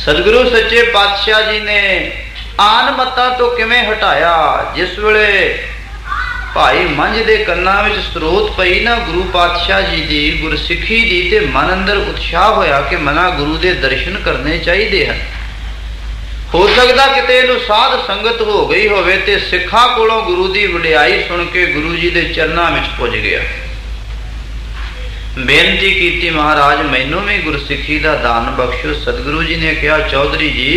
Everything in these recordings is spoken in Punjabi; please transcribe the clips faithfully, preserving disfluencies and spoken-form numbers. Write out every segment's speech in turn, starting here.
सतगुरु सच्चे पातशाह जी ने आन मतां तो किवें हटाया। जिस वेले भाई मंझ दे कन्नां विच स्रोत पई ना गुरु पातशाह जी दी गुरसिੱਖੀ दी, ते मन अंदर उत्साह होया कि मना गुरु दे दर्शन करने चाहिए हैं। हो सकता किते इहनूं साध संगत हो गई होवे ते सिखां कोलों गुरु दी वडियाई सुन के गुरु जी दे चरनां विच पुज गया। बेनती कीती महाराज मैनूं भी गुरसिੱਖੀ दा दान बख्शो। सतगुरु जी ने कहा चौधरी जी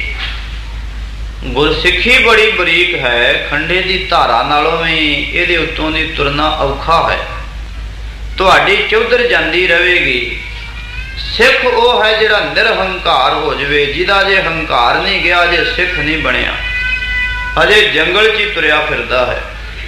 गुरसिੱਖੀ बड़ी बरीक है, खंडे दी धारा नालों भी इहदे उत्तों दी तुरना औखा है। तुहाडी चौधर जांदी रहेगी। सिख वो है जिहड़ा निरहंकार हो जाए, जिहदा जे हंकार नहीं गया जे सिख नहीं बनया, हजे जंगल च ही तुरया फिरदा है।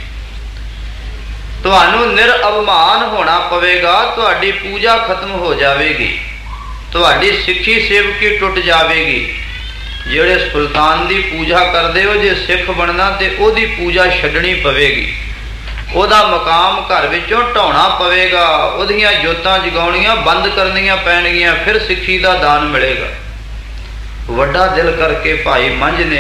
तुहानू निरअवमान होना पवेगा, तुहाडी पूजा खत्म हो जाएगी, तुहाडी सिੱਖੀ सेवकी टुट जाएगी। जिहड़े सुल्तान की पूजा करते हो जे सिख बनना तो ओदी पूजा छड्डनी पवेगी, ओदा मकाम घर विचों ढाउणा पवेगा, ओदियां जोतां जगाउणियां बंद करनियां पैणगियां, फिर सिੱਖੀ दा दान मिलेगा। वड्डा दिल करके भाई मंझ ने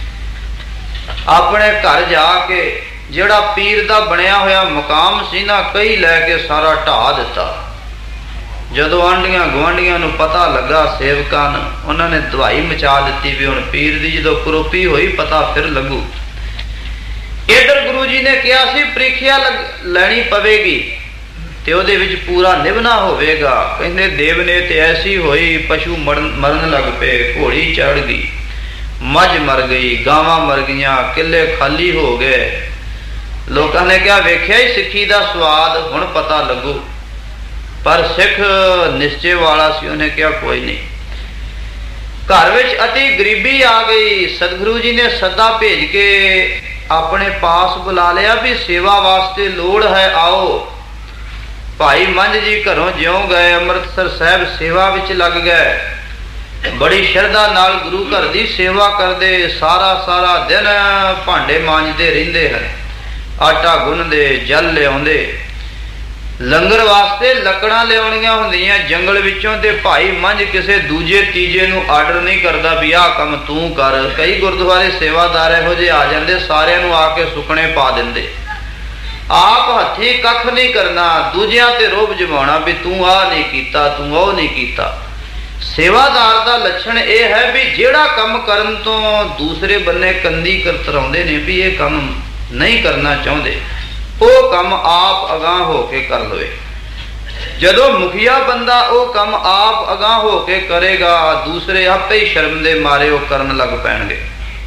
अपने घर जाके जिहड़ा पीर दा बनया होया मकाम सी ना कई लैके सारा ढा दिता। जदों आंढियां गुआंढियां नूं पता लगा सेवकां नूं, उन्होंने दवाई मचा दी भी हुण पीर दी जदों करोपी होई पता फिर लगू। इधर गुरु जी ने कहा सी प्रीखिया लैनी पवेगी ते ओदे विच पूरा निभना होवेगा। कहंदे देवने ते ऐसी होई पशु मरन मरन लग पे, घोड़ी चढ़ गई, मझ मर गई, गावां मर गईयां, किले खाली हो गए। लोगों ने क्या वेख्या ही सिੱਖੀ दा स्वाद हुण पता लगू। पर सिख निश्चय वाला सी, उन्हें क्या कोई नहीं। घर विच अति गरीबी आ गई। सतगुरु जी ने सदा भेज के अपने पास बुला लिया भी सेवा वास्ते लोड़ है आओ। भाई मंझ जी घरों ज्यों गए अमृतसर साहब सेवा विच लग गए। बड़ी श्रद्धा नाल गुरु घर की सेवा करते, सारा सारा दिन भांडे मांजते रहंदे हैं, आटा गुनदे, जल लियाउंदे। लंगर वास्ते लकड़ां लियाउणियां हुंदियां जंगल विचों, ते भाई मंझ किसी दूजे तीजे नूं आर्डर नहीं करता भी आह काम तू कर। कई गुरुद्वारे सेवादार इहो जिहे आ जांदे, सारिआं नूं आके सुकने पा दिंदे, आप हत्थी कख नहीं करना, दूजियां ते रोब जमाउणा भी तू आह नहीं कीता, तू ओह नहीं कीता। सेवादार दा लक्षण यह है भी जिहड़ा काम करन तो दूसरे बन्ने कंधी करतराउंदे ने भी ये काम नहीं करना चाहुंदे, वो काम आप अगाह होके कर लवे। जदों मुखिया बंदा वो काम आप अगाह होके करेगा, दूसरे आपे ही शर्म दे मारे वो करन लग पैणगे।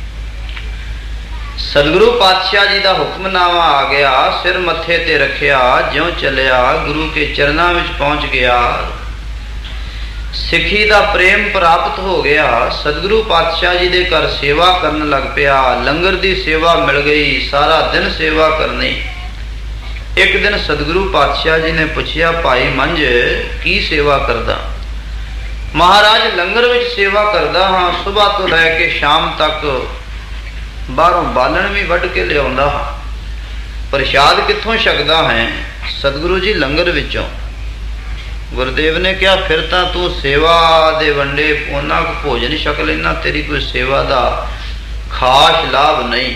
सतगुरु पातशाह जी का हुक्मनामा आ गया, सिर मत्थे ते रखिया, ज्यों चलिया गुरु के चरनां विच पहुंच गया। सिੱਖੀ का प्रेम प्राप्त हो गया। सतगुरु पातशाह जी के घर सेवा करन लग पिया। लंगर की सेवा मिल गई, सारा दिन सेवा करनी। एक दिन सतगुरु पातशाह जी ने पूछया भाई मंझ की सेवा करदा? महाराज लंगर विच सेवा करदा हाँ, सुबह तो लैके शाम तक बाहरों बालन भी वढ़ के लियाउंदा हाँ, प्रसाद कित्थों छकदा है? सतगुरु जी लंगर विचों। गुरुदेव ने कहा फिर तां तू सेवा दे वंडे उन्ना को भोजन छक लेना, तेरी कोई सेवा दा खास लाभ नहीं।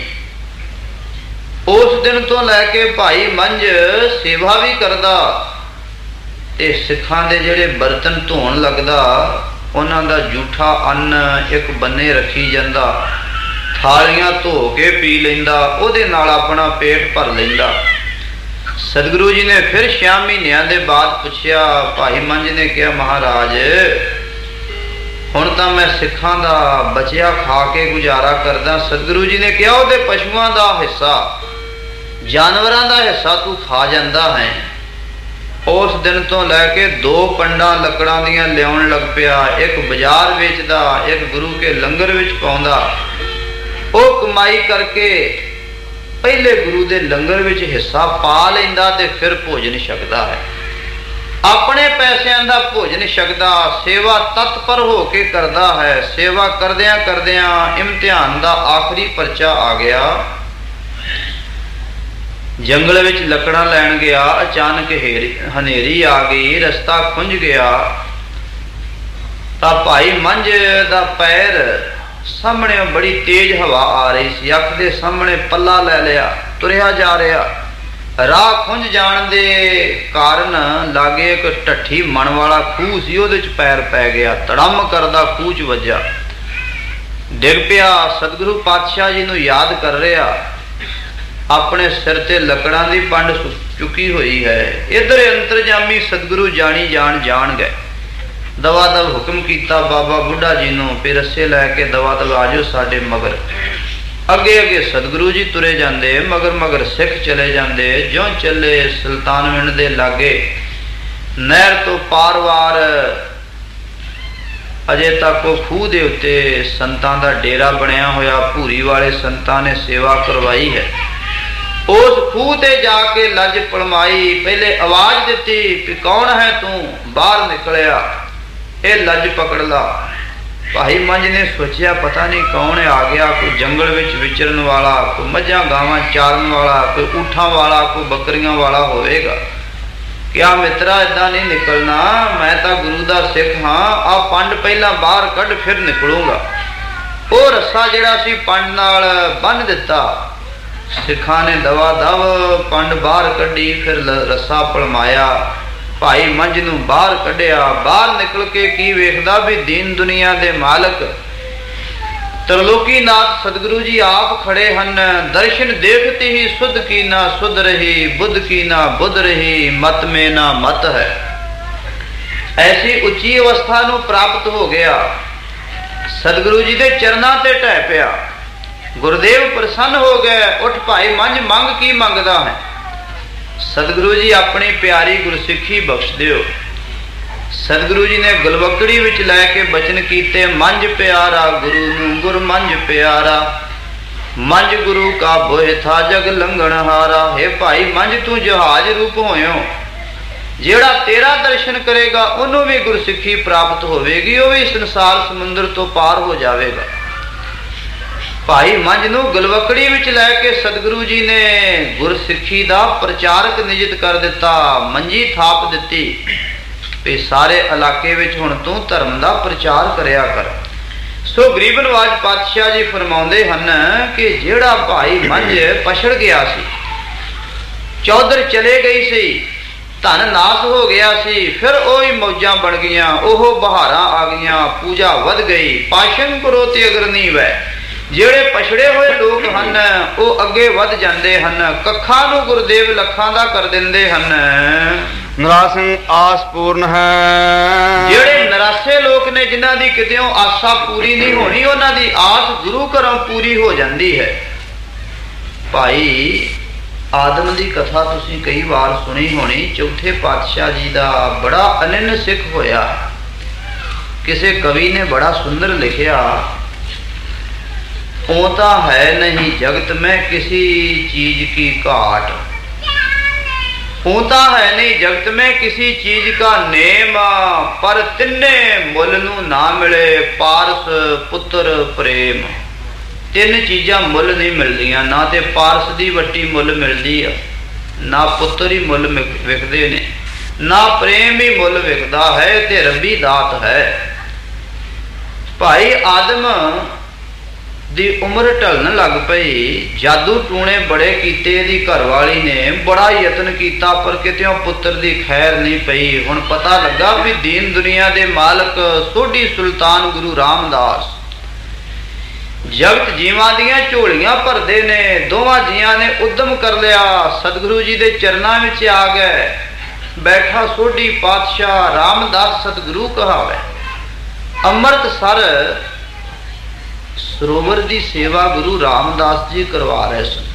उस दिन तो लैके भाई मंझ सेवा भी करदा ते सिखां दे जिहड़े बर्तन धोण लगदा उन्हां दा जूठा अन्न एक बन्ने रखी जांदा, थालियां धो के पी लैंदा, उहदे नाल अपना पेट भर लैंदा। सतगुरु जी ने फिर छह महीनों के बाद पूछया, भाई मंझ ने कहा महाराज हुण तां मैं सिखां दा बचिया खा के गुजारा करदा। सतगुरु जी ने कहा उहदे पशुआं दा हिस्सा, जानवरां दा हिस्सा तू खा जांदा है। उस दिन तो लैके दो पंडा लकड़ां दियां लियाउण लग पिया, एक बाजार वेचदा, एक गुरु के लंगर विच पाउंदा। वो कमाई करके पहले गुरु के लंगर विच हिस्सा पा लैंदा ते फिर भोजन छकदा है। अपने पैसों का भोजन छकदा, सेवा तत्पर होके करदा है। सेवा करदियां करदियां इम्तिहान का आखिरी परचा आ गया। जंगल विच लकड़ां लैण गया, अचानक हनेरी आ गई, रस्ता खुंझ गया। ਤਾਂ ਭਾਈ ਮੰਝ ਦਾ ਪੈਰ ਸਾਹਮਣੇ ਬੜੀ ਤੇਜ਼ ਹਵਾ ਆ ਰਹੀ ਸੀ, ਅੱਖ ਦੇ ਸਾਹਮਣੇ ਪੱਲਾ ਲੈ ਲਿਆ, ਤੁਰਿਆ ਜਾ ਰਿਹਾ। ਰਾਹ ਖੁੰਝ ਜਾਣ ਦੇ ਕਾਰਨ ਲਾਗੇ ਇੱਕ ਢੱਠੀ ਮਣ ਵਾਲਾ ਖੂਹ ਸੀ, ਉਹਦੇ ਚ ਪੈਰ ਪੈ ਗਿਆ, ਧੜਮ ਕਰਦਾ ਖੂਹ ਚ ਵੱਜਾ, ਡਿੱਗ ਪਿਆ। ਸਤਿਗੁਰੂ ਪਾਤਸ਼ਾਹ ਜੀ ਨੂੰ ਯਾਦ ਕਰ ਰਿਹਾ, ਆਪਣੇ ਸਿਰ ਤੇ ਲੱਕੜਾਂ ਦੀ ਪੰਡ ਚੁੱਕੀ ਹੋਈ ਹੈ। ਇਧਰ ਅੰਤਰਜਾਮੀ ਸਤਿਗੁਰੂ ਜਾਣੀ ਜਾਣ ਜਾਣ ਗਏ। ਦਵਾ ਦਵ ਹੁਕਮ ਕੀਤਾ ਬਾਬਾ ਬੁੱਢਾ ਜੀ ਨੂੰ, ਫਿਰ ਰੱਸੇ ਲੈ ਕੇ ਦਵਾ ਦਵ ਆਜੋ ਸਾਡੇ ਮਗਰ। ਅੱਗੇ ਅੱਗੇ ਸਤਿਗੁਰੂ ਜੀ ਤੁਰੇ ਜਾਂਦੇ, ਮਗਰ ਮਗਰ ਸਿੱਖ ਚਲੇ ਜਾਂਦੇ। ਜਿਉਂ ਚੱਲੇ ਸੁਲਤਾਨਵਿੰਡ ਦੇ ਲਾਗੇ ਨਹਿਰ ਤੋਂ ਪਾਰ-ਵਾਰ ਅਜੇ ਤੱਕ ਉਹ ਖੂਹ ਦੇ ਉੱਤੇ ਸੰਤਾਂ ਦਾ ਡੇਰਾ ਬਣਿਆ ਹੋਇਆ, ਭੂਰੀ ਵਾਲੇ ਸੰਤਾਂ ਨੇ ਸੇਵਾ ਕਰਵਾਈ ਹੈ। ਉਸ ਖੂਹ ਤੇ ਜਾ ਕੇ ਲੱਜ ਪਲਮਾਈ, ਪਹਿਲੇ ਆਵਾਜ਼ ਦਿੱਤੀ ਕਿ ਕੌਣ ਹੈ ਤੂੰ? ਬਾਹਰ ਨਿਕਲਿਆ, ਇਹ ਲੱਜ ਪਕੜ ਲਾ। ਭਾਈ ਮੰਝ ਨੇ ਸੋਚਿਆ ਪਤਾ ਨਹੀਂ ਕੌਣ ਆ ਗਿਆ, ਕੋਈ ਜੰਗਲ ਵਿੱਚ ਵਿਚਰਨ ਵਾਲਾ, ਕੋਈ ਮੱਝਾਂ ਗਾਵਾਂ ਚਾਰਨ ਵਾਲਾ, ਕੋਈ ਊਠਾਂ ਵਾਲਾ, ਕੋਈ ਬੱਕਰੀਆਂ ਵਾਲਾ ਹੋਵੇਗਾ। ਕਿਆ ਮਿੱਤਰਾ ਏਦਾਂ ਨਹੀਂ ਨਿਕਲਣਾ, ਮੈਂ ਤਾਂ ਗੁਰੂ ਦਾ ਸਿੱਖ ਹਾਂ, ਆ ਪੰਡ ਪਹਿਲਾਂ ਬਾਹਰ ਕੱਢ ਫਿਰ ਨਿਕਲੂੰਗਾ। ਉਹ ਰੱਸਾ ਜਿਹੜਾ ਸੀ ਪੰਡ ਨਾਲ ਬੰਨ੍ਹ ਦਿੱਤਾ। ਸਿੱਖਾਂ ਨੇ ਦਵਾ ਦਵ ਪੰਡ ਬਾਹਰ ਕੱਢੀ, ਫਿਰ ਰੱਸਾ ਪਲਮਾਇਆ, ਭਾਈ ਮੰਝ ਨੂੰ ਬਾਹਰ ਕੱਢਿਆ। ਬਾਹਰ ਨਿਕਲ ਕੇ ਕੀ ਵੇਖਦਾ ਵੀ ਦੀਨ ਦੁਨੀਆ ਦੇ ਮਾਲਕ ਤਰਲੋਕੀਨਾਥ ਸਤਿਗੁਰੂ ਜੀ ਆਪ ਖੜੇ ਹਨ। ਦਰਸ਼ਨ ਦੇਖਤੀ ਹੀ ਸੁਧ ਕੀ ਨਾ ਸੁਧ ਰਹੀ, ਬੁੱਧ ਕੀ ਨਾ ਬੁੱਧ ਰਹੀ, ਮਤ ਮੇ ਨਾ ਮਤ ਹੈ। ਐਸੀ ਉੱਚੀ ਅਵਸਥਾ ਨੂੰ ਪ੍ਰਾਪਤ ਹੋ ਗਿਆ, ਸਤਿਗੁਰੂ ਜੀ ਦੇ ਚਰਨਾਂ ਤੇ ਢਹਿ ਪਿਆ। ਗੁਰਦੇਵ ਪ੍ਰਸੰਨ ਹੋ ਗਏ। ਉੱਠ ਭਾਈ ਮੰਝ, ਮੰਗ ਕੀ ਮੰਗਦਾ ਹੈ? ਸਤਿਗੁਰੂ ਜੀ ਆਪਣੀ ਪਿਆਰੀ ਗੁਰਸਿੱਖੀ ਬਖਸ਼ ਦਿਓ। ਸਤਿਗੁਰੂ ਜੀ ਨੇ ਗਲਵਕੜੀ ਵਿੱਚ ਲੈ ਕੇ ਬਚਨ ਕੀਤੇ, ਮੰਝ ਪਿਆਰਾ ਗੁਰੂ ਨੂੰ ਗੁਰ ਮੰਝ ਪਿਆਰਾ, ਮੰਝ ਗੁਰੂ ਕਾ ਬੋਹਿ ਥਾ ਜਗ ਲੰਘਣ ਹਾਰਾ। ਹੈ ਭਾਈ ਮੰਝ ਤੂੰ ਜਹਾਜ਼ ਰੂਪ ਹੋਇਓ, ਜਿਹੜਾ ਤੇਰਾ ਦਰਸ਼ਨ ਕਰੇਗਾ ਉਹਨੂੰ ਵੀ ਗੁਰਸਿੱਖੀ ਪ੍ਰਾਪਤ ਹੋਵੇਗੀ, ਉਹ ਵੀ ਸੰਸਾਰ ਸਮੁੰਦਰ ਤੋਂ ਪਾਰ ਹੋ ਜਾਵੇਗਾ। ਭਾਈ ਮੰਝ ਨੂੰ ਗਲਵਕੜੀ ਵਿੱਚ ਲੈ ਕੇ ਸਤਿਗੁਰੂ ਜੀ ਨੇ ਗੁਰਸਿੱਖੀ ਦਾ ਪ੍ਰਚਾਰਕ ਨਿਯੁਕਤ ਕਰ ਦਿੱਤਾ, ਮੰਜੀ ਥਾਪ ਦਿੱਤੀ ਵੀ ਸਾਰੇ ਇਲਾਕੇ ਵਿੱਚ ਹੁਣ ਤੂੰ ਧਰਮ ਦਾ ਪ੍ਰਚਾਰ ਕਰਿਆ ਕਰ। ਸੋ ਗਰੀਬ ਨਵਾਜ ਪਾਤਸ਼ਾਹ ਜੀ ਫਰਮਾਉਂਦੇ ਹਨ ਕਿ ਜਿਹੜਾ ਭਾਈ ਮੰਝ ਪਛੜ ਗਿਆ ਸੀ, ਚੌਧਰ ਚਲੇ ਗਈ ਸੀ, ਧਨ ਨਾਸ ਹੋ ਗਿਆ ਸੀ, ਫਿਰ ਉਹੀ ਮੌਜਾਂ ਬਣ ਗਈਆਂ, ਉਹ ਬਹਾਰਾਂ ਆ ਗਈਆਂ, ਪੂਜਾ ਵੱਧ ਗਈ। ਪਾਸ਼ੰ ਕਰੋ ਤੇ ਅਗਰ ਨਹੀਂ ਵੈ, ਜਿਹੜੇ ਪਛੜੇ ਹੋਏ ਲੋਕ ਹਨ ਉਹ ਅੱਗੇ ਵੱਧ ਜਾਂਦੇ ਹਨ, ਕੱਖਾਂ ਨੂੰ ਗੁਰਦੇਵ ਲੱਖਾਂ ਦਾ ਕਰ ਦਿੰਦੇ ਹਨ। ਨਿਰਾਸੰ ਆਸ ਪੂਰਨ ਹੈ। ਜਿਹੜੇ ਨਿਰਾਸੇ ਲੋਕ ਨੇ, ਜਿਨ੍ਹਾਂ ਦੀ ਕਿਤੇੋਂ ਆਸਾ ਪੂਰੀ ਨਹੀਂ ਹੋਣੀ, ਉਹਨਾਂ ਦੀ ਆਸ ਗੁਰੂ ਘਰੋਂ ਪੂਰੀ ਹੋ ਜਾਂਦੀ ਹੈ। ਭਾਈ ਆਦਮ ਦੀ ਕਥਾ ਤੁਸੀਂ ਕਈ ਵਾਰ ਸੁਣੀ ਹੋਣੀ। ਚੌਥੇ ਪਾਤਸ਼ਾਹ ਜੀ ਦਾ ਬੜਾ ਅਨੰਨ ਸਿੱਖ ਹੋਇਆ। ਕਿਸੇ ਕਵੀ ਨੇ ਬੜਾ ਸੁੰਦਰ ਲਿਖਿਆ, होता है नहीं जगत में किसी चीज की घाट, होता है नहीं जगत में किसी चीज का नेम, पर तिन्ने मुल नू ना मिले पारस पुत्र प्रेम। ਤਿੰਨ ਚੀਜ਼ਾਂ ਮੁੱਲ ਨਹੀਂ ਮਿਲਦੀਆਂ, ਨਾ ਤੇ ਪਾਰਸ ਦੀ ਵੱਟੀ ਮੁੱਲ ਮਿਲਦੀ ਆ, ਨਾ ਪੁੱਤਰ ਹੀ ਮੁੱਲ ਵਿਕਦੇ ਨੇ, ਨਾ ਪ੍ਰੇਮ ਹੀ ਮੁੱਲ ਵਿਕਦਾ ਹੈ, ਤੇ ਰੱਬੀ ਦਾਤ ਹੈ। ਭਾਈ ਆਦਮ ਦੀ ਉਮਰ ਢਲਣ ਲੱਗ ਪਈ, ਜਾਦੂ ਟੂਣੇ ਬੜੇ ਕੀਤੇ ਇਹਦੀ ਘਰਵਾਲੀ ਨੇ, ਬੜਾ ਯਤਨ ਕੀਤਾ, ਪਰ ਕਿਤੇੋਂ ਪੁੱਤਰ ਦੀ ਖੈਰ ਨਹੀਂ ਪਈ। ਹੁਣ ਪਤਾ ਲੱਗਾ ਵੀ ਦੀਨ ਦੁਨੀਆ ਦੇ ਮਾਲਕ ਸੋਢੀ ਸੁਲਤਾਨ ਗੁਰੂ ਰਾਮਦਾਸ ਜਗਤ ਜੀਵਾਂ ਦੀਆਂ ਝੋਲੀਆਂ ਭਰਦੇ ਨੇ। ਦੋਵਾਂ ਜੀਆਂ ਨੇ ਉਦਮ ਕਰ ਲਿਆ, ਸਤਿਗੁਰੂ ਜੀ ਦੇ ਚਰਨਾਂ ਵਿੱਚ ਆ ਗਏ। ਬੈਠਾ ਸੋਢੀ ਪਾਤਸ਼ਾਹ ਰਾਮਦਾਸ ਸਤਿਗੁਰੂ ਕਹਾਵੇ। ਅੰਮ੍ਰਿਤਸਰ ਸਰੋਵਰ ਦੀ ਸੇਵਾ ਗੁਰੂ ਰਾਮਦਾਸ ਜੀ ਕਰਵਾ ਰਹੇ ਸਨ।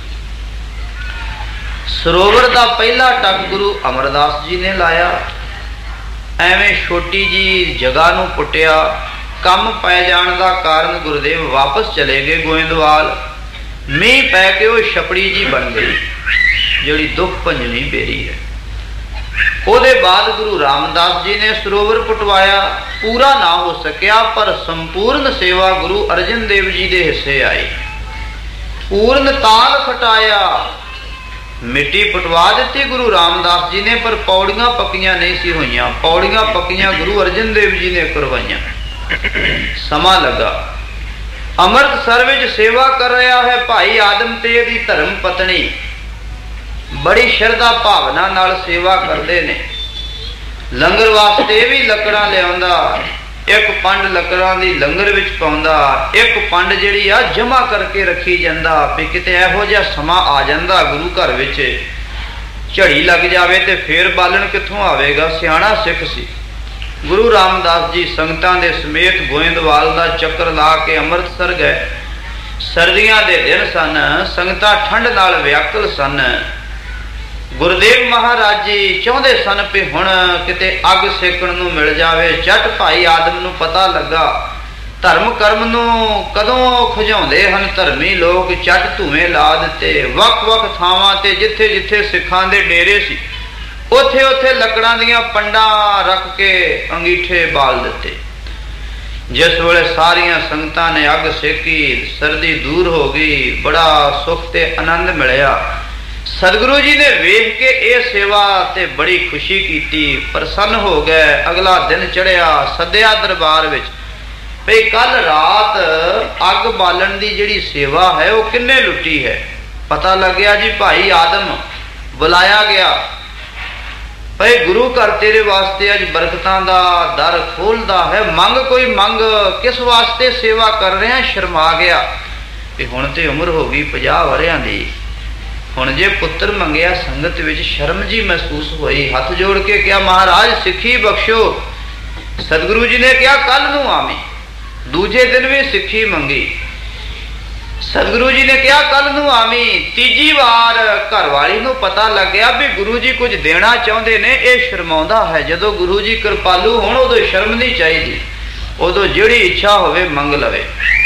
ਸਰੋਵਰ ਦਾ ਪਹਿਲਾ ਟੱਕ ਗੁਰੂ ਅਮਰਦਾਸ ਜੀ ਨੇ ਲਾਇਆ। ਐਵੇਂ ਛੋਟੀ ਜੀ ਜਗ੍ਹਾ ਨੂੰ ਪੁੱਟਿਆ। ਕੰਮ ਪੈ ਜਾਣ ਦਾ ਕਾਰਨ ਗੁਰਦੇਵ ਵਾਪਸ ਚਲੇ ਗਏ ਗੋਇੰਦਵਾਲ। ਮੀਂਹ ਪੈ ਕੇ ਉਹ ਛਪੜੀ ਜੀ ਬਣ ਗਈ, ਜਿਹੜੀ ਦੁੱਖ ਭੰਜਨੀ ਬੇਰੀ ਹੈ। ਉਹਦੇ ਬਾਅਦ ਗੁਰੂ ਰਾਮਦਾਸ ਜੀ ਨੇ ਸਰੋਵਰ ਪੁਟਵਾਇਆ। ਪੂਰਾ ਨਾ ਹੋ ਸਕਿਆ, ਪਰ ਸੰਪੂਰਨ ਸੇਵਾ ਗੁਰੂ ਅਰਜਨ ਦੇਵ ਜੀ ਦੇ ਹਿੱਸੇ ਆਈ। ਪੂਰਨ ਤਾਲ ਖਟਾਇਆ, ਮਿੱਟੀ ਪਟਵਾ ਦਿੱਤੀ ਗੁਰੂ ਰਾਮਦਾਸ ਜੀ ਨੇ, ਪਰ ਪੌੜੀਆਂ ਪੱਕੀਆਂ ਨਹੀਂ ਸੀ ਹੋਈਆਂ। ਪੌੜੀਆਂ ਪੱਕੀਆਂ ਗੁਰੂ ਅਰਜਨ ਦੇਵ ਜੀ ਨੇ ਕਰਵਾਈਆਂ। ਸਮਾਂ ਲੱਗਾ। ਅੰਮ੍ਰਿਤਸਰ ਵਿੱਚ ਸੇਵਾ ਕਰ ਰਿਹਾ ਹੈ ਭਾਈ ਆਦਮ ਤੇ ਇਹਦੀ ਧਰਮ ਪਤਨੀ। ਬੜੀ ਸ਼ਰਧਾ ਭਾਵਨਾ ਨਾਲ ਸੇਵਾ ਕਰਦੇ ਨੇ। ਲੰਗਰ ਵਾਸਤੇ ਵੀ ਲੱਕੜਾਂ ਲਿਆਉਂਦਾ, ਇੱਕ ਪੰਡ ਲੱਕੜਾਂ ਦੀ ਲੰਗਰ ਵਿੱਚ ਪਾਉਂਦਾ, ਇੱਕ ਪੰਡ ਜਿਹੜੀ ਆ ਜਮਾ ਕਰਕੇ ਰੱਖੀ ਜਾਂਦਾ ਵੀ ਕਿਤੇ ਇਹੋ ਜਿਹਾ ਸਮਾਂ ਆ ਜਾਂਦਾ ਗੁਰੂ ਘਰ ਵਿੱਚ ਝੜੀ ਲੱਗ ਜਾਵੇ ਤੇ ਫੇਰ ਬਾਲਣ ਕਿੱਥੋਂ ਆਵੇਗਾ। ਸਿਆਣਾ ਸਿੱਖ ਸੀ। ਗੁਰੂ ਰਾਮਦਾਸ ਜੀ ਸੰਗਤਾਂ ਦੇ ਸਮੇਤ ਗੋਇੰਦਵਾਲ ਦਾ ਚੱਕਰ ਲਾ ਕੇ ਅੰਮ੍ਰਿਤਸਰ ਗਏ। ਸਰਦੀਆਂ ਦੇ ਦਿਨ ਸਨ, ਸੰਗਤਾਂ ਠੰਡ ਨਾਲ ਵਿਆਕੁਲ ਸਨ। ਗੁਰਦੇਵ ਮਹਾਰਾਜ ਜੀ ਚਾਹੁੰਦੇ ਸਨ ਵੀ ਹੁਣ ਕਿਤੇ ਅੱਗ ਸੇਕਣ ਨੂੰ ਮਿਲ ਜਾਵੇ। ਜੱਟ ਭਾਈ ਆਦਮ ਨੂੰ ਪਤਾ ਲੱਗਾ ਧਰਮ ਕਰਮ ਨੂੰ ਕਦੋਂ ਖੁਝਾਉਂਦੇ ਹਨ ਧਰਮੀ ਲੋਕ। ਚੱਟ ਧੂਵੇਂ ਲਾ ਦਿੱਤੇ ਵੱਖ ਵੱਖ ਥਾਵਾਂ ਤੇ, ਜਿੱਥੇ ਜਿੱਥੇ ਸਿੱਖਾਂ ਦੇ ਡੇਰੇ ਸੀ ਉੱਥੇ ਉੱਥੇ ਲੱਕੜਾਂ ਦੀਆਂ ਪੰਡਾਂ ਰੱਖ ਕੇ ਅੰਗੀਠੇ ਬਾਲ ਦਿੱਤੇ। ਜਿਸ ਵੇਲੇ ਸਾਰੀਆਂ ਸੰਗਤਾਂ ਨੇ ਅੱਗ ਸੇਕੀ, ਸਰਦੀ ਦੂਰ ਹੋ ਗਈ, ਬੜਾ ਸੁੱਖ ਤੇ ਆਨੰਦ ਮਿਲਿਆ। ਸਤਿਗੁਰੂ ਜੀ ਨੇ ਵੇਖ ਕੇ ਇਹ ਸੇਵਾ ਤੇ ਬੜੀ ਖੁਸ਼ੀ ਕੀਤੀ, ਪ੍ਰਸੰਨ ਹੋ ਗਏ। ਅਗਲਾ ਦਿਨ ਚੜਿਆ, ਸੱਦਿਆ ਦਰਬਾਰ ਵਿੱਚ ਭਈ ਕੱਲ ਰਾਤ ਅੱਗ ਬਾਲਣ ਦੀ ਜਿਹੜੀ ਸੇਵਾ ਹੈ ਉਹ ਕਿੰਨੇ ਲੁੱਟੀ ਹੈ। ਪਤਾ ਲੱਗਿਆ ਜੀ ਭਾਈ ਆਦਮ ਬੁਲਾਇਆ ਗਿਆ। ਭਈ ਗੁਰੂ ਘਰ ਤੇਰੇ ਵਾਸਤੇ ਅੱਜ ਬਰਕਤਾਂ ਦਾ ਦਰ ਖੋਲਦਾ ਹੈ, ਮੰਗ ਕੋਈ ਮੰਗ। ਕਿਸ ਵਾਸਤੇ ਸੇਵਾ ਕਰ ਰਿਹਾ? ਸ਼ਰਮਾ ਗਿਆ ਵੀ ਹੁਣ ਤੇ ਉਮਰ ਹੋ ਗਈ ਪੰਜਾਹ ਵਰਿਆਂ ਦੀ, ਹੁਣ ਜੇ ਪੁੱਤਰ ਮੰਗਿਆ ਸੰਗਤ ਵਿੱਚ ਸ਼ਰਮ ਜੀ ਮਹਿਸੂਸ ਹੋਈ। ਹੱਥ ਜੋੜ ਕੇ ਕਿਹਾ ਮਹਾਰਾਜ ਸਿੱਖੀ ਬਖਸ਼ੋ। ਸਤਿਗੁਰੂ ਜੀ ਨੇ ਕਿਹਾ ਕੱਲ ਨੂੰ ਆਵੀਂ। ਦੂਜੇ ਦਿਨ ਵੀ ਸਿੱਖੀ ਮੰਗੀ। ਸਤਿਗੁਰੂ ਜੀ ਨੇ ਕਿਹਾ ਕੱਲ ਨੂੰ ਆਵੀਂ। ਤੀਜੀ ਵਾਰ ਘਰਵਾਲੀ ਨੂੰ ਪਤਾ ਲੱਗਿਆ ਵੀ ਗੁਰੂ ਜੀ ਕੁਝ ਦੇਣਾ ਚਾਹੁੰਦੇ ਨੇ, ਇਹ ਸ਼ਰਮਾਉਂਦਾ ਹੈ। ਜਦੋਂ ਗੁਰੂ ਜੀ ਕਿਰਪਾਲੂ ਹੋਣ ਉਦੋਂ ਸ਼ਰਮ ਨਹੀਂ ਚਾਹੀਦੀ, ਉਦੋਂ ਜਿਹੜੀ ਇੱਛਾ ਹੋਵੇ ਮੰਗ ਲਵੇ।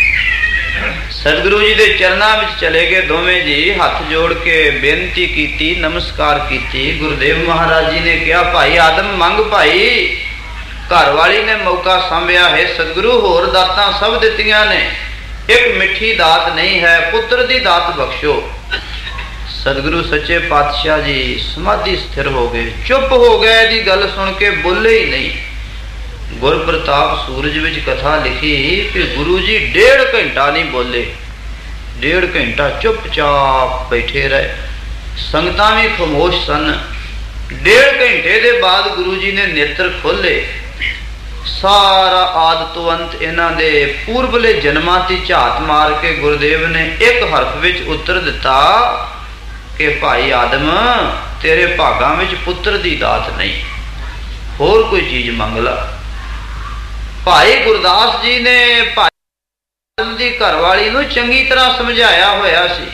ਸਤਿਗੁਰੂ ਜੀ ਦੇ ਚਰਨਾਂ ਵਿੱਚ ਚਲੇ ਗਏ ਦੋਵੇਂ ਜੀ, ਹੱਥ ਜੋੜ ਕੇ ਬੇਨਤੀ ਕੀਤੀ, ਨਮਸਕਾਰ ਕੀਤੀ। ਗੁਰਦੇਵ ਮਹਾਰਾਜ ਜੀ ਨੇ ਕਿਹਾ ਭਾਈ ਆਦਮ ਮੰਗ ਭਾਈ। ਘਰਵਾਲੀ ਨੇ ਮੌਕਾ ਸਾਂਭਿਆ ਹੈ ਸਤਿਗੁਰੂ ਹੋਰ ਦਾਤਾਂ ਸਭ ਦਿੱਤੀਆਂ ਨੇ, ਇੱਕ ਮਿੱਠੀ ਦਾਤ ਨਹੀਂ ਹੈ, ਪੁੱਤਰ ਦੀ ਦਾਤ ਬਖਸ਼ੋ। ਸਤਿਗੁਰੂ ਸੱਚੇ ਪਾਤਸ਼ਾਹ ਜੀ ਸਮਾਧੀ ਸਥਿਰ ਹੋ ਗਏ, ਚੁੱਪ ਹੋ ਗਏ। ਇਹਦੀ ਗੱਲ ਸੁਣ ਕੇ ਬੋਲੇ ਹੀ ਨਹੀਂ। ਗੁਰ ਪ੍ਰਤਾਪ ਸੂਰਜ ਵਿੱਚ ਕਥਾ ਲਿਖੀ ਕਿ ਗੁਰੂ ਜੀ ਡੇਢ ਘੰਟਾ ਨਹੀਂ ਬੋਲੇ, ਡੇਢ ਘੰਟਾ ਚੁੱਪਚਾਪ ਬੈਠੇ ਰਹੇ। ਸੰਗਤਾਂ ਵੀ ਖਾਮੋਸ਼ ਸਨ। ਡੇਢ ਘੰਟੇ ਦੇ ਬਾਅਦ ਗੁਰੂ ਜੀ ਨੇ ਨੇਤਰ ਖੋਲੇ। ਸਾਰਾ ਆਦਿ ਤੋਂ ਅੰਤ ਇਹਨਾਂ ਦੇ ਪੂਰਬਲੇ ਜਨਮਾਂ ਦੀ ਝਾਤ ਮਾਰ ਕੇ ਗੁਰਦੇਵ ਨੇ ਇੱਕ ਹਰਫ ਵਿੱਚ ਉੱਤਰ ਦਿੱਤਾ ਕਿ ਭਾਈ ਆਦਮ ਤੇਰੇ ਭਾਗਾਂ ਵਿੱਚ ਪੁੱਤਰ ਦੀ ਦਾਤ ਨਹੀਂ, ਹੋਰ ਕੋਈ ਚੀਜ਼ ਮੰਗ ਲਾ। ਭਾਈ ਗੁਰਦਾਸ ਜੀ ਨੇ ਭਾਈ ਆਦਮ ਦੀ ਘਰਵਾਲੀ ਨੂੰ ਚੰਗੀ ਤਰ੍ਹਾਂ ਸਮਝਾਇਆ ਹੋਇਆ ਸੀ।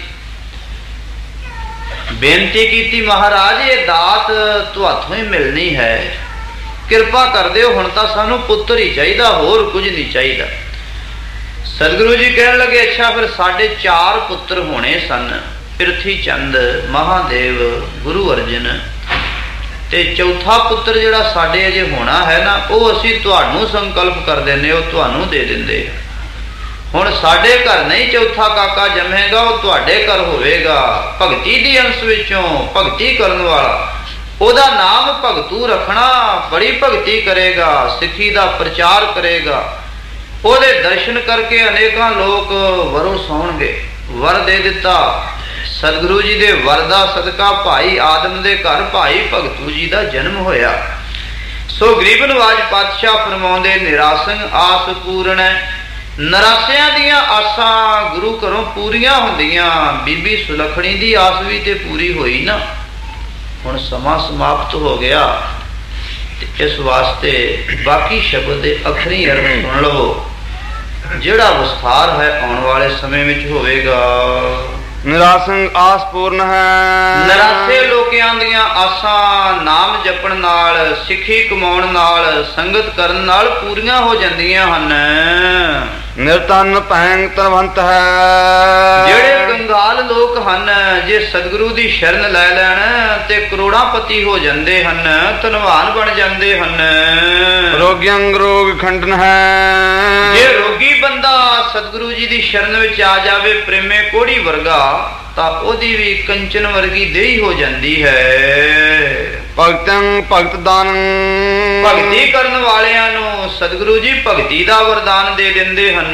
ਬੇਨਤੀ ਕੀਤੀ ਮਹਾਰਾਜ ਇਹ ਦਾਤ ਤੁਹਾਥੋਂ ਹੀ ਮਿਲਣੀ ਹੈ, ਕਿਰਪਾ ਕਰ ਦਿਓ, ਹੁਣ ਤਾਂ ਸਾਨੂੰ ਪੁੱਤਰ ਹੀ ਚਾਹੀਦਾ, ਹੋਰ ਕੁਝ ਨਹੀਂ ਚਾਹੀਦਾ। ਸਤਿਗੁਰੂ ਜੀ ਕਹਿਣ ਲੱਗੇ ਅੱਛਾ ਫਿਰ ਸਾਡੇ ਚਾਰ ਪੁੱਤਰ ਹੋਣੇ ਸਨ, ਪ੍ਰਿਥੀ ਚੰਦ, ਮਹਾਦੇਵ, ਗੁਰੂ ਅਰਜਨ, ਤੇ ਚੌਥਾ ਪੁੱਤਰ ਜਿਹੜਾ ਸਾਡੇ ਅਜੇ ਹੋਣਾ ਹੈ ਨਾ ਉਹ ਅਸੀਂ ਤੁਹਾਨੂੰ ਸੰਕਲਪ ਕਰ ਦਿੰਦੇ, ਉਹ ਤੁਹਾਨੂੰ ਦੇ ਦਿੰਦੇ। ਹੁਣ ਸਾਡੇ ਘਰ ਨਹੀਂ ਚੌਥਾ ਕਾਕਾ ਜੰਮੇਗਾ, ਉਹ ਤੁਹਾਡੇ ਘਰ ਹੋਵੇਗਾ। ਭਗਤੀ ਦੀ ਅੰਸ਼ ਵਿੱਚੋਂ ਭਗਤੀ ਕਰਨ ਵਾਲਾ, ਉਹਦਾ ਨਾਮ ਭਗਤੂ ਰੱਖਣਾ, ਬੜੀ ਭਗਤੀ ਕਰੇਗਾ, ਸਿੱਖੀ ਦਾ ਪ੍ਰਚਾਰ ਕਰੇਗਾ। ਉਹਦੇ ਦਰਸ਼ਨ ਕਰਕੇ ਅਨੇਕਾਂ ਲੋਕ ਵਰੋਂ ਸੌਣਗੇ। ਵਰ ਦੇ ਦਿੱਤਾ। ਸਤਿਗੁਰੂ ਜੀ ਦੇ ਵਰ ਦਾ ਸਦਕਾ ਭਾਈ ਆਦਮ ਦੇ ਘਰ ਭਾਈ ਭਗਤੂ ਜੀ ਦਾ ਜਨਮ ਹੋਇਆ। ਸੋ ਗਰੀਬ ਨਵਾਜ ਪਾਤਸ਼ਾਹ ਫਰਮਾਉਂਦੇ ਨਿਰਾਸੰਗ ਆਸ ਪੂਰਨ ਹੈ। ਨਰਾਸਿਆਂ ਦੀਆਂ ਆਸਾਂ ਗੁਰੂ ਘਰੋਂ ਪੂਰੀਆਂ ਹੁੰਦੀਆਂ। ਬੀਬੀ ਸੁਲੱਖਣੀ ਦੀ ਆਸ ਵੀ ਤੇ ਪੂਰੀ ਹੋਈ ਨਾ। ਹੁਣ ਸਮਾਂ ਸਮਾਪਤ ਹੋ ਗਿਆ ਤੇ ਇਸ ਵਾਸਤੇ ਬਾਕੀ ਸ਼ਬਦ ਦੇ ਅਖਰੀ ਅਰਥ ਸੁਣ ਲਵੋ, ਜਿਹੜਾ ਵਿਸਥਾਰ ਹੈ ਆਉਣ ਵਾਲੇ ਸਮੇਂ ਵਿੱਚ ਹੋਵੇਗਾ। ਨਿਰਾਸੰਗ ਆਸ ਪੂਰਨ ਹੈ। ਨਿਰਾਸੇ ਲੋਕਾਂ ਦੀਆਂ ਆਸਾਂ ਨਾਮ ਜਪਣ ਨਾਲ, ਸਿੱਖੀ ਕਮਾਉਣ ਨਾਲ, ਸੰਗਤ ਕਰਨ ਨਾਲ ਪੂਰੀਆਂ ਹੋ ਜਾਂਦੀਆਂ ਹਨ। ਨਿਰਤਨ ਭੈਂਗ ਤਨਵੰਤ ਹੈ। ਜਿਹੜੇ ਕੰਗਾਲ ਲੋਕ ਹਨ ਜੇ ਸਤਿਗੁਰੂ ਦੀ ਸ਼ਰਨ ਲੈ ਲੈਣ ਤੇ ਕਰੋੜਾਂਪਤੀ ਹੋ ਜਾਂਦੇ ਹਨ, ਧਨਵਾਨ ਬਣ ਜਾਂਦੇ ਹਨ। ਰੋਗਿਅੰਗ ਰੋਗ ਖੰਡਨ ਹੈ। ਜੇ ਰੋਗੀ ਬੰਦਾ ਸਤਿਗੁਰੂ ਜੀ ਦੀ ਸ਼ਰਨ ਵਿੱਚ ਆ ਜਾਵੇ ਪ੍ਰੇਮੇ ਕੋੜੀ ਵਰਗਾ, ਤਾਂ ਉਹਦੀ ਵੀ ਕੰਚਨ ਵਰਗੀ ਦੇਹੀ ਹੋ ਜਾਂਦੀ ਹੈ। ਭਗਤੰ ਭਗਤ ਦਾਨੰ ਭਗਤੀ ਕਰਨ ਵਾਲਿਆਂ ਨੂੰ ਸਤਿਗੁਰੂ ਜੀ ਭਗਤੀ ਦਾ ਵਰਦਾਨ ਦੇ ਦਿੰਦੇ ਹਨ।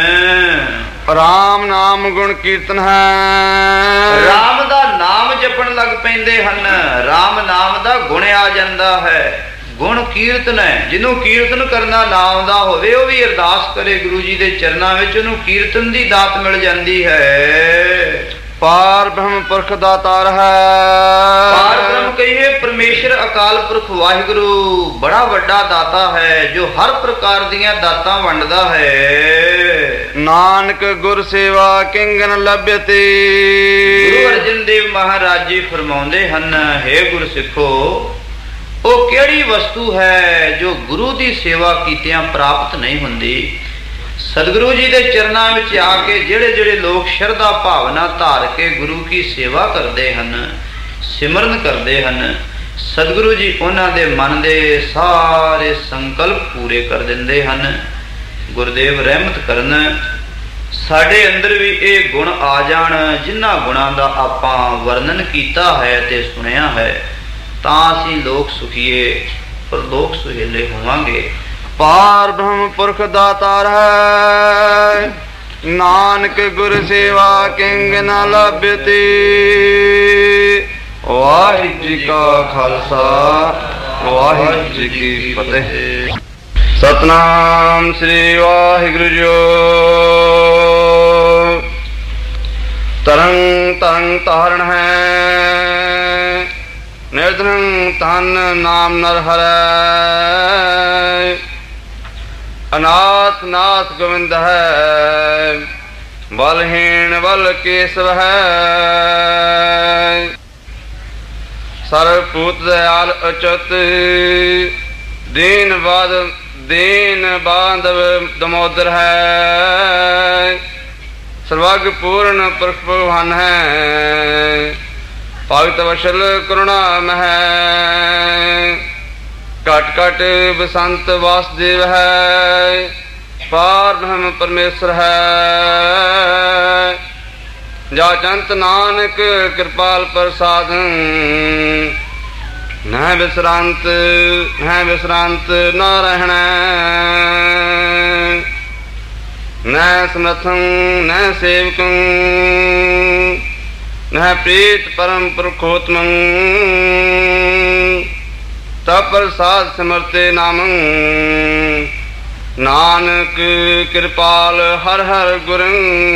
ਰਾਮ ਨਾਮ ਗੁਣ ਕੀਰਤਨ ਹੈ। ਰਾਮ ਦਾ ਨਾਮ ਜਪਣ ਲੱਗ ਪੈਂਦੇ ਹਨ। ਰਾਮ ਨਾਮ ਦਾ ਗੁਣ ਆ ਜਾਂਦਾ ਹੈ। ਗੁਣ ਕੀਰਤਨ ਹੈ। ਜਿਹਨੂੰ ਕੀਰਤਨ ਕਰਨਾ ਨਾ ਆਉਂਦਾ ਹੋਵੇ ਉਹ ਵੀ ਅਰਦਾਸ ਕਰੇ ਗੁਰੂ ਜੀ ਦੇ ਚਰਨਾਂ ਵਿੱਚ, ਉਹਨੂੰ ਕੀਰਤਨ ਦੀ ਦਾਤ ਮਿਲ ਜਾਂਦੀ ਹੈ। ਪਾਰ ਬ੍ਰਹਮ ਪੁਰਖ ਦਾਤਾਰ ਹੈ। ਪਾਰ ਬ੍ਰਹਮ ਕਹੀਏ ਪਰਮੇਸ਼ਰ ਅਕਾਲ ਪੁਰਖ ਵਾਹਿਗੁਰੂ ਬੜਾ ਵੱਡਾ ਦਾਤਾ ਹੈ, ਜੋ ਹਰ ਪ੍ਰਕਾਰ ਦੀਆਂ ਦਾਤਾਂ ਵੰਡਦਾ ਹੈ। ਨਾਨਕ ਗੁਰ ਸੇਵਾ ਕਿੰਗਨ ਲੱਭਯਤੇ। ਗੁਰੂ ਅਰਜਨ ਦੇਵ ਮਹਾਰਾਜ ਜੀ ਫਰਮਾਉਂਦੇ ਹਨ, ਹੇ ਗੁਰ ਸਿੱਖੋ, ਉਹ ਕਿਹੜੀ ਵਸਤੂ ਹੈ ਜੋ ਗੁਰੂ ਦੀ ਸੇਵਾ ਕੀਤਿਆਂ ਪ੍ਰਾਪਤ ਨਹੀਂ ਹੁੰਦੀ। ਸਤਿਗੁਰੂ ਜੀ ਦੇ ਚਰਨਾਂ ਵਿੱਚ ਆ ਕੇ ਜਿਹੜੇ ਜਿਹੜੇ ਲੋਕ ਸ਼ਰਧਾ ਭਾਵਨਾ ਧਾਰ ਕੇ ਗੁਰੂ ਕੀ ਸੇਵਾ ਕਰਦੇ ਹਨ, ਸਿਮਰਨ ਕਰਦੇ ਹਨ, ਸਤਿਗੁਰੂ ਜੀ ਉਹਨਾਂ ਦੇ ਮਨ ਦੇ ਸਾਰੇ ਸੰਕਲਪ ਪੂਰੇ ਕਰ ਦਿੰਦੇ ਹਨ। ਗੁਰਦੇਵ ਰਹਿਮਤ ਕਰਨ, ਸਾਡੇ ਅੰਦਰ ਵੀ ਇਹ ਗੁਣ ਆ ਜਾਣ ਜਿਨ੍ਹਾਂ ਗੁਣਾਂ ਦਾ ਆਪਾਂ ਵਰਣਨ ਕੀਤਾ ਹੈ ਤੇ ਸੁਣਿਆ ਹੈ, ਤਾਂ ਅਸੀਂ ਲੋਕ ਸੁਖੀਏ ਪਰਲੋਕ ਸੁਹੇਲੇ ਹੋਵਾਂਗੇ। ਪਾਰ ਬ੍ਰਹਮ ਪੁਰਖ ਦਾਤਾਰ ਹੈ। ਨਾਨਕ ਗੁਰ ਸੇਵਾ ਕਿੰਗ ਨ ਲੱਭਯਤੇ। ਵਾਹਿਗੁਰੂ ਜੀ ਕਾ ਖਾਲਸਾ ਵਾਹਿਗੁਰੂ ਜੀ ਕੀ ਫਤਿਹ। ਸਤਨਾਮ ਸ੍ਰੀ ਵਾਹਿਗੁਰੂ ਜੀ। ਤਰੰਗ ਤਰੰਗ ਤਾਰਨ ਹੈ। ਨਿਰਧਨ ਧਨ ਨਾਮ ਨਰ ਹਰੈ। ਅਨਾਥ ਨਾਥ ਗੋਵਿੰਦ ਹੈ। ਬਲਹੀਣ ਬਲ ਕੇਸਵ ਹੈ। ਸਰਵਭੂਤ ਦਇਆਲ ਅਚੁੱਤ। ਦੀਨ ਬਾਦ ਦੀਨ ਬਾਂਧਵ ਦਮੋਦਰ ਹੈ। ਸਰਵਗ ਪੂਰਨ ਪੁਰਖ ਭਗਵਾਨ ਹੈ। ਭਗਤ ਵਸ਼ਲ ਕਰੁਣਾ ਮਹਿ। ਘਟ ਘਟ ਬਸੰਤ ਵਾਸੁਦੇਵ ਹੈ। ਪਾਰ ਬ੍ਰਹਮ ਪਰਮੇਸ਼ਰ ਹੈ। ਜਾ ਜੰਤ ਨਾਨਕ ਕਿਰਪਾਲ ਪ੍ਰਸਾਦ। ਨਹਿ ਵਿਸਰਾਂਤ ਨਹਿ ਵਿਸਰਾਂਤ ਨਾ ਰਹਿਣਾ। ਨਹਿ ਸਮਰਥੰ ਨਹਿ ਸੇਵਕੰ। ਨਹਿ ਪ੍ਰੀਤ ਪਰਮ ਪੁਰਖੋਤਮੰ। ਤਬ ਪ੍ਰਸਾਦ ਸਿਮਰਤੇ ਨਾਮੰ। ਨਾਨਕ ਕਿਰਪਾਲ ਹਰ ਹਰ ਗੁਰੰ।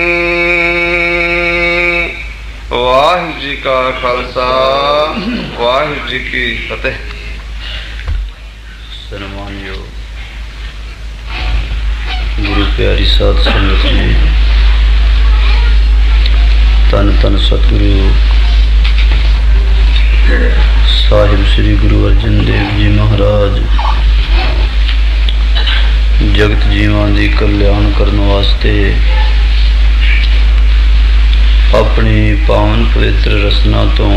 ਵਾਹਿਗੁਰੂ ਜੀ ਕਾ ਖਾਲਸਾ ਵਾਹਿਗੁਰੂ ਜੀ ਕੀ ਫਤਿਹ। ਸਨਮਾਨਯੋਗ ਗੁਰੂ ਪਿਆਰੀ ਸਾਧ ਸੰਗਤ ਜੀ, ਧੰਨ ਧੰਨ ਸਤਿਗੁਰੂ ਸਾਹਿਬ ਸ੍ਰੀ ਗੁਰੂ ਅਰਜਨ ਦੇਵ ਜੀ ਮਹਾਰਾਜ ਜਗਤ ਜੀਵਾਂ ਦੀ ਕਲਿਆਣ ਕਰਨ ਵਾਸਤੇ ਆਪਣੀ ਪਾਵਨ ਪਵਿੱਤਰ ਰਸਨਾ ਤੋਂ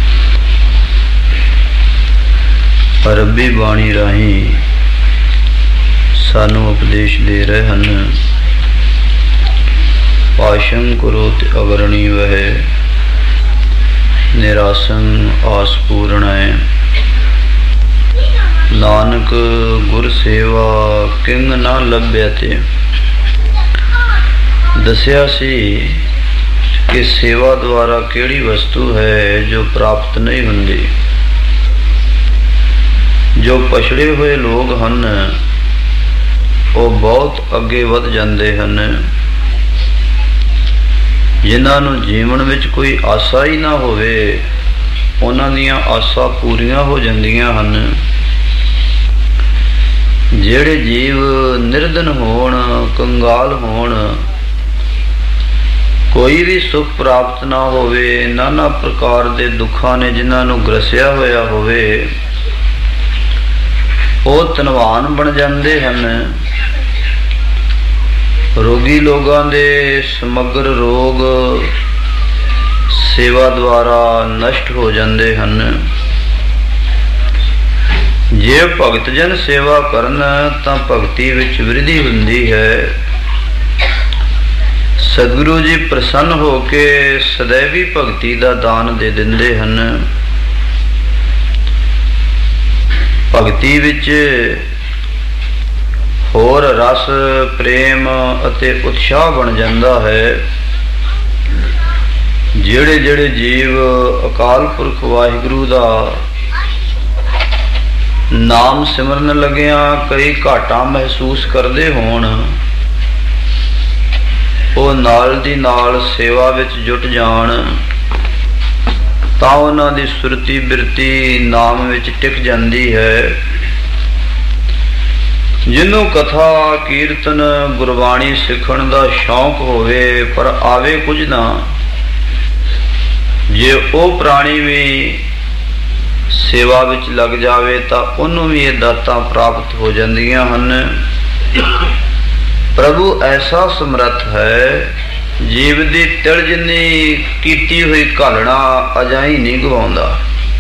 ਅਰਬੀ ਬਾਣੀ ਰਾਹੀਂ ਸਾਨੂੰ ਉਪਦੇਸ਼ ਦੇ ਰਹੇ ਹਨ। ਪਾਸ਼ੰ ਕੁਰੋਤ ਅਵਰਣੀ ਵਹਿ। ਨਿਰਾਸੰ ਆਸ ਪੂਰਣੈ। ਨਾਨਕ ਗੁਰ ਸੇਵਾ ਕਿੰਗ ਨਾ ਲੱਭਯਤੇ। ਦੱਸਿਆ ਸੀ ਕਿ ਸੇਵਾ ਦੁਆਰਾ ਕਿਹੜੀ ਵਸਤੂ ਹੈ ਜੋ ਪ੍ਰਾਪਤ ਨਹੀਂ ਹੁੰਦੀ। ਜੋ ਪਛੜੇ ਹੋਏ ਲੋਕ ਹਨ ਉਹ ਬਹੁਤ ਅੱਗੇ ਵਧ ਜਾਂਦੇ ਹਨ। ਜਿਨ੍ਹਾਂ ਨੂੰ ਜੀਵਨ ਵਿੱਚ ਕੋਈ ਆਸਾ ਹੀ ਨਾ ਹੋਵੇ, ਉਹਨਾਂ ਦੀਆਂ ਆਸਾਂ ਪੂਰੀਆਂ ਹੋ ਜਾਂਦੀਆਂ ਹਨ। ਜਿਹੜੇ ਜੀਵ ਨਿਰਧਨ ਹੋਣ, ਕੰਗਾਲ ਹੋਣ, ਕੋਈ ਵੀ ਸੁਖ ਪ੍ਰਾਪਤ ਨਾ ਹੋਵੇ, ਨਾਨਾ ਪ੍ਰਕਾਰ ਦੇ ਦੁੱਖਾਂ ਨੇ ਜਿਨ੍ਹਾਂ ਨੂੰ ਗ੍ਰਸਿਆ ਹੋਇਆ ਹੋਵੇ, ਉਹ ਧਨਵਾਨ ਬਣ ਜਾਂਦੇ ਹਨ। ਰੋਗੀ ਲੋਕਾਂ ਦੇ ਸਮਗਰ ਰੋਗ ਸੇਵਾ ਦੁਆਰਾ ਨਸ਼ਟ ਹੋ ਜਾਂਦੇ ਹਨ। ਜੇ ਭਗਤ ਜਨ ਸੇਵਾ ਕਰਨ ਤਾਂ ਭਗਤੀ ਵਿੱਚ ਵਿਰਧੀ ਹੁੰਦੀ ਹੈ। ਸਤਿਗੁਰੂ ਜੀ ਪ੍ਰਸੰਨ ਹੋ ਕੇ ਸदैवी ਭਗਤੀ ਦਾ ਦਾਨ ਦੇ ਦਿੰਦੇ ਹਨ। ਭਗਤੀ ਵਿੱਚ ਹੋਰ ਰਸ, ਪ੍ਰੇਮ ਅਤੇ ਉਤਸ਼ਾਹ ਬਣ ਜਾਂਦਾ ਹੈ। ਜਿਹੜੇ ਜਿਹੜੇ ਜੀਵ ਅਕਾਲ ਪੁਰਖ ਵਾਹਿਗੁਰੂ ਦਾ ਨਾਮ ਸਿਮਰਨ ਲੱਗਿਆਂ ਕਈ ਘਾਟਾਂ ਮਹਿਸੂਸ ਕਰਦੇ ਹੋਣ, ਉਹ ਨਾਲ ਦੀ ਨਾਲ ਸੇਵਾ ਵਿੱਚ ਜੁਟ ਜਾਣ ਤਾਂ ਉਹਨਾਂ ਦੀ ਸੁਰਤੀ ਬਿਰਤੀ ਨਾਮ ਵਿੱਚ ਟਿਕ ਜਾਂਦੀ ਹੈ। ਜਿਹਨੂੰ ਕਥਾ ਕੀਰਤਨ ਗੁਰਬਾਣੀ ਸਿੱਖਣ ਦਾ ਸ਼ੌਂਕ ਹੋਵੇ ਪਰ ਆਵੇ ਕੁਝ ਨਾ, ਜੇ ਉਹ ਪ੍ਰਾਣੀ ਵੀ ਸੇਵਾ ਵਿੱਚ ਲੱਗ ਜਾਵੇ ਤਾਂ ਉਹਨੂੰ ਵੀ ਇਹ ਦਾਤਾਂ ਪ੍ਰਾਪਤ ਹੋ ਜਾਂਦੀਆਂ ਹਨ। ਪ੍ਰਭੂ ਐਸਾ ਸਮਰੱਥ ਹੈ, ਜੀਵ ਦੀ ਤਿਲ ਜਿੰਨੀ ਕੀਤੀ ਹੋਈ ਘਾਲਣਾ ਅਜਾਈ ਨਹੀਂ ਗਵਾਉਂਦਾ।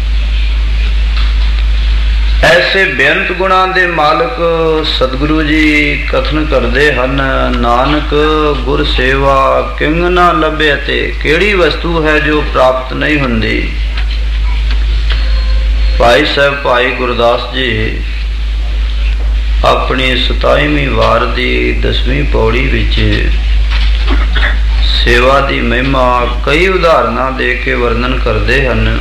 ਐਸੇ ਬੇਅੰਤ ਗੁਣਾਂ ਦੇ ਮਾਲਕ ਸਤਿਗੁਰੂ ਜੀ ਕਥਨ ਕਰਦੇ ਹਨ, ਨਾਨਕ ਗੁਰ ਸੇਵਾ ਕਿੰਗ ਨਾ ਲੱਭੇ। ਤੇ ਕਿਹੜੀ ਵਸਤੂ ਹੈ ਜੋ ਪ੍ਰਾਪਤ ਨਹੀਂ ਹੁੰਦੀ। ਭਾਈ ਸਾਹਿਬ ਭਾਈ ਗੁਰਦਾਸ ਜੀ ਆਪਣੀ ਸਤਾਈਵੀਂ ਵਾਰ ਦੀ ਦਸਵੀਂ ਪੌੜੀ ਵਿੱਚ ਸੇਵਾ ਦੀ ਮਹਿਮਾ ਕਈ ਉਦਾਹਰਨਾਂ ਦੇ ਕੇ ਵਰਣਨ ਕਰਦੇ ਹਨ।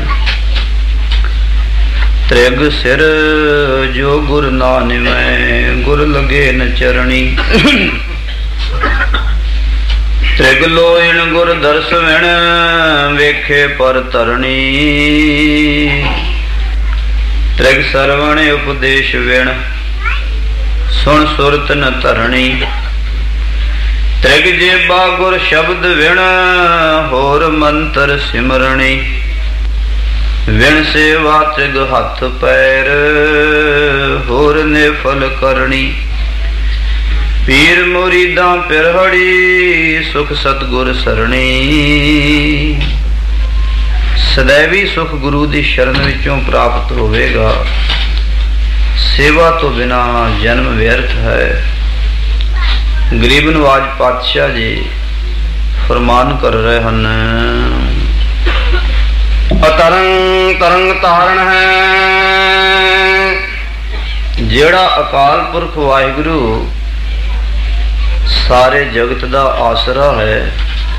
ਤ੍ਰਿਗ ਸਿਰ ਜੋ ਗੁਰ ਨਾ ਨਿਵੈ, ਗੁਰ ਲਗੇ ਨ ਚਰਣੀ। ਤ੍ਰਿਗ ਲੋਇਣ ਗੁਰ ਦਰਸ ਵਿਣ, ਵੇਖੇ ਪਰ ਧਰਣੀ। ਤ੍ਰਿਗ ਸਰਵਣ ਉਪਦੇਸ਼ ਵਿਣ, ਸੁਣ ਸੁਰਤ ਨ ਧਰਣੀ। ਤ੍ਰਿਗ ਜੇਬਾ ਗੁਰ ਸ਼ਬਦ ਵਿਣ, ਹੋਰ ਮੰਤਰ ਸਿਮਰਣੀ। ਵਿਣ ਸੇਵਾ ਤ੍ਰਿਗ ਹੱਥ ਪੈਰ, ਹੋਰ ਨਿਫਲ ਕਰਨੀ। ਪੀਰ ਮੁਰੀਦਾਂ ਪਿਰਹੜੀ, ਸੁਖ ਸਤਿਗੁਰ ਸਰਣੀ। ਸदैवी ਸੁਖ ਗੁਰੂ ਦੀ ਸ਼ਰਨ ਵਿੱਚੋਂ ਪ੍ਰਾਪਤ ਹੋਵੇਗਾ। ਸੇਵਾ ਤੋਂ ਬਿਨਾ ਜਨਮ ਵਿਅਰਥ ਹੈ। ਗਰੀਬ ਨਵਾਜ ਪਾਤਸ਼ਾਹ ਜੀ ਫਰਮਾਨ ਕਰ ਰਹੇ ਹਨ, ਅਤਰੰਗ ਤਰੰਗ ਤਾਰਨ ਹੈ। ਜਿਹੜਾ ਅਕਾਲ ਪੁਰਖ ਵਾਹਿਗੁਰੂ ਸਾਰੇ ਜਗਤ ਦਾ ਆਸਰਾ ਹੈ,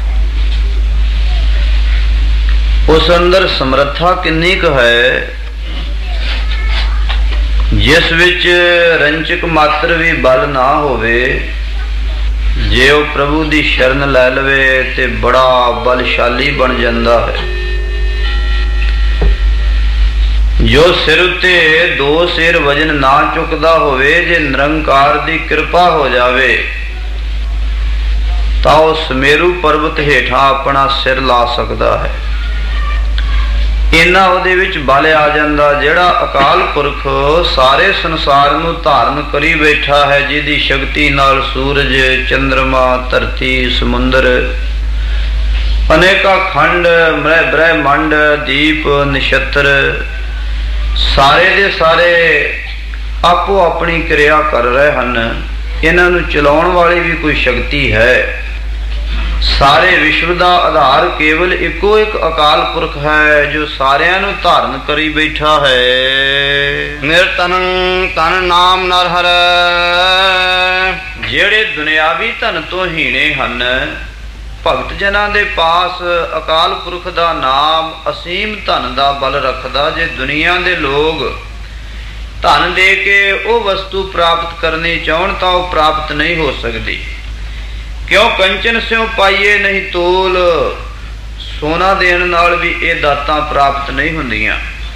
ਉਸ ਅੰਦਰ ਸਮਰੱਥਾ ਕਿੰਨੀ ਕੁ ਹੈ, ਜਿਸ ਵਿੱਚ ਰੰਚਕ ਮਾਤਰ ਵੀ ਬਲ ਨਾ ਹੋਵੇ। ਜੇ ਉਹ ਪ੍ਰਭੂ ਦੀ ਸ਼ਰਨ ਲੈ ਲਵੇ ਤੇ ਬੜਾ ਬਲਸ਼ਾਲੀ ਬਣ ਜਾਂਦਾ ਹੈ। ਜੋ ਸਿਰ ਉੱਤੇ ਦੋ ਸਿਰ ਵਜਨ ਨਾ ਚੁੱਕਦਾ ਹੋਵੇ, ਜੇ ਨਿਰੰਕਾਰ ਦੀ ਕਿਰਪਾ ਹੋ ਜਾਵੇ ਤਾਂ ਉਹ ਸਮੇਰੂ ਪਰਬਤ ਹੇਠਾਂ ਆਪਣਾ ਸਿਰ ਲਾ ਸਕਦਾ ਹੈ। ਇੰਨਾ ਉਹਦੇ ਵਿੱਚ ਬਲ ਆ ਜਾਂਦਾ। ਜਿਹੜਾ ਅਕਾਲ ਪੁਰਖ ਸਾਰੇ ਸੰਸਾਰ ਨੂੰ ਧਾਰਨ ਕਰੀ ਬੈਠਾ ਹੈ, ਜਿਹਦੀ ਸ਼ਕਤੀ ਨਾਲ ਸੂਰਜ, ਚੰਦਰਮਾ, ਧਰਤੀ, ਸਮੁੰਦਰ, ਅਨੇਕਾਂ ਖੰਡ, ਬ੍ਰਹਿਮੰਡ, ਦੀਪ, ਨਛੱਤਰ ਸਾਰੇ ਦੇ ਸਾਰੇ ਆਪੋ ਆਪਣੀ ਕਿਰਿਆ ਕਰ ਰਹੇ ਹਨ। ਇਹਨਾਂ ਨੂੰ ਚਲਾਉਣ ਵਾਲੀ ਵੀ ਕੋਈ ਸ਼ਕਤੀ ਹੈ। ਸਾਰੇ ਵਿਸ਼ਵ ਦਾ ਆਧਾਰ ਕੇਵਲ ਇੱਕੋ ਇੱਕ ਅਕਾਲ ਪੁਰਖ ਹੈ, ਜੋ ਸਾਰਿਆਂ ਨੂੰ ਧਾਰਨ ਕਰੀ ਬੈਠਾ ਹੈ। ਨਿਰਤਨ ਤਨ ਨਾਮ ਨਰ ਹਰ। ਜਿਹੜੇ ਦੁਨਿਆਵੀ ਧਨ ਤੋਂ ਹੀਣੇ ਹਨ, ਭਗਤ ਜਨਾਂ ਦੇ ਪਾਸ ਅਕਾਲ ਪੁਰਖ ਦਾ ਨਾਮ ਅਸੀਮ ਧਨ ਦਾ ਬਲ ਰੱਖਦਾ। ਜੇ ਦੁਨੀਆ ਦੇ ਲੋਕ ਧਨ ਦੇ ਕੇ ਉਹ ਵਸਤੂ ਪ੍ਰਾਪਤ ਕਰਨੀ ਚਾਹਣ ਤਾਂ ਉਹ ਪ੍ਰਾਪਤ ਨਹੀਂ ਹੋ ਸਕਦੀ। ਕਿਉਂ ਕੰਚਨ ਸਿਉ ਪਾਈਏ ਨਹੀਂ ਤੋਲ। ਸੋਨਾ ਦੇਣ ਨਾਲ ਵੀ ਇਹ ਦਾਤਾਂ ਪ੍ਰਾਪਤ ਨਹੀਂ ਹੁੰਦੀਆਂ।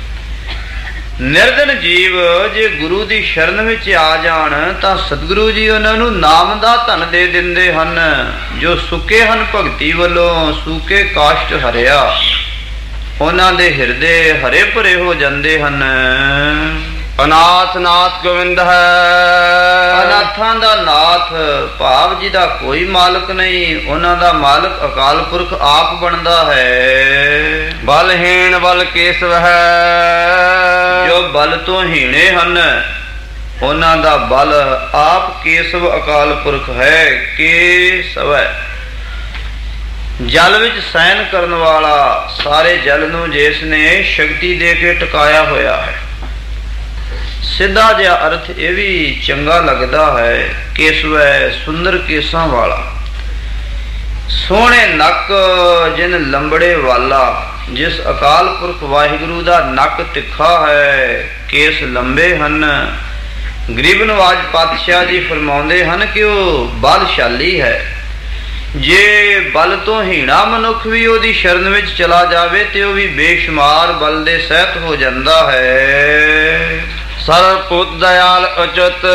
ਨਿਰਧਨ ਜੀਵ ਜੇ ਗੁਰੂ ਦੀ ਸ਼ਰਨ ਵਿੱਚ ਆ ਜਾਣ ਤਾਂ ਸਤਿਗੁਰੂ ਜੀ ਉਹਨਾਂ ਨੂੰ ਨਾਮ ਦਾ ਧਨ ਦੇ ਦਿੰਦੇ ਹਨ। ਜੋ ਸੁੱਕੇ ਹਨ ਭਗਤੀ ਵੱਲੋਂ, ਸੂਕੇ ਕਾਸ਼ਟ ਹਰਿਆ, ਉਹਨਾਂ ਦੇ ਹਿਰਦੇ ਹਰੇ ਭਰੇ ਹੋ ਜਾਂਦੇ ਹਨ। ਅਨਾਥ ਨਾਥ ਗੋਵਿੰਦ ਹੈ। ਅਨਾਥਾਂ ਦਾ ਨਾਥ ਭਾਵ ਜੀ ਦਾ ਕੋਈ ਮਾਲਕ ਨਹੀਂ, ਉਹਨਾਂ ਦਾ ਮਾਲਕ ਅਕਾਲ ਪੁਰਖ ਆਪ ਬਣਦਾ ਹੈ। ਬਲਹੀਣ ਬਲ ਕੇਸਵ ਹੈ। ਜੋ ਬਲ ਤੋਂ ਹੀਣੇ ਹਨ, ਉਹਨਾਂ ਦਾ ਬਲ ਆਪ ਕੇਸਵ ਅਕਾਲ ਪੁਰਖ ਹੈ। ਕੇਸਵ ਹੈ ਜਲ ਵਿੱਚ ਸੈਨ ਕਰਨ ਵਾਲਾ, ਸਾਰੇ ਜਲ ਨੂੰ ਜਿਸ ਨੇ ਸ਼ਕਤੀ ਦੇ ਕੇ ਟਿਕਾਇਆ ਹੋਇਆ ਹੈ। ਸਿੱਧਾ ਜਿਹਾ ਅਰਥ ਇਹ ਵੀ ਚੰਗਾ ਲੱਗਦਾ ਹੈ। ਕੇਸਵੈ ਸੁੰਦਰ ਕੇਸਾਂ ਵਾਲਾ, ਸੋਹਣੇ ਨੱਕ ਜਿਨ ਲੰਬੜੇ ਵਾਲਾ। ਜਿਸ ਅਕਾਲ ਪੁਰਖ ਵਾਹਿਗੁਰੂ ਦਾ ਨੱਕ ਤਿੱਖਾ ਹੈ, ਕੇਸ ਲੰਬੇ ਹਨ। ਗਰੀਬ ਨਵਾਜ ਪਾਤਸ਼ਾਹ ਜੀ ਫਰਮਾਉਂਦੇ ਹਨ ਕਿ ਉਹ ਬਲਸ਼ਾਲੀ ਹੈ। ਜੇ ਬਲ ਤੋਂ ਹੀਣਾ ਮਨੁੱਖ ਵੀ ਉਹਦੀ ਸ਼ਰਨ ਵਿੱਚ ਚਲਾ ਜਾਵੇ ਤੇ ਉਹ ਵੀ ਬੇਸ਼ੁਮਾਰ ਬਲ ਦੇ ਸਹਿਤ ਹੋ ਜਾਂਦਾ ਹੈ। ਸਰਪੁੱਤ ਦਿਆਲ ਅਚੁੱਤ,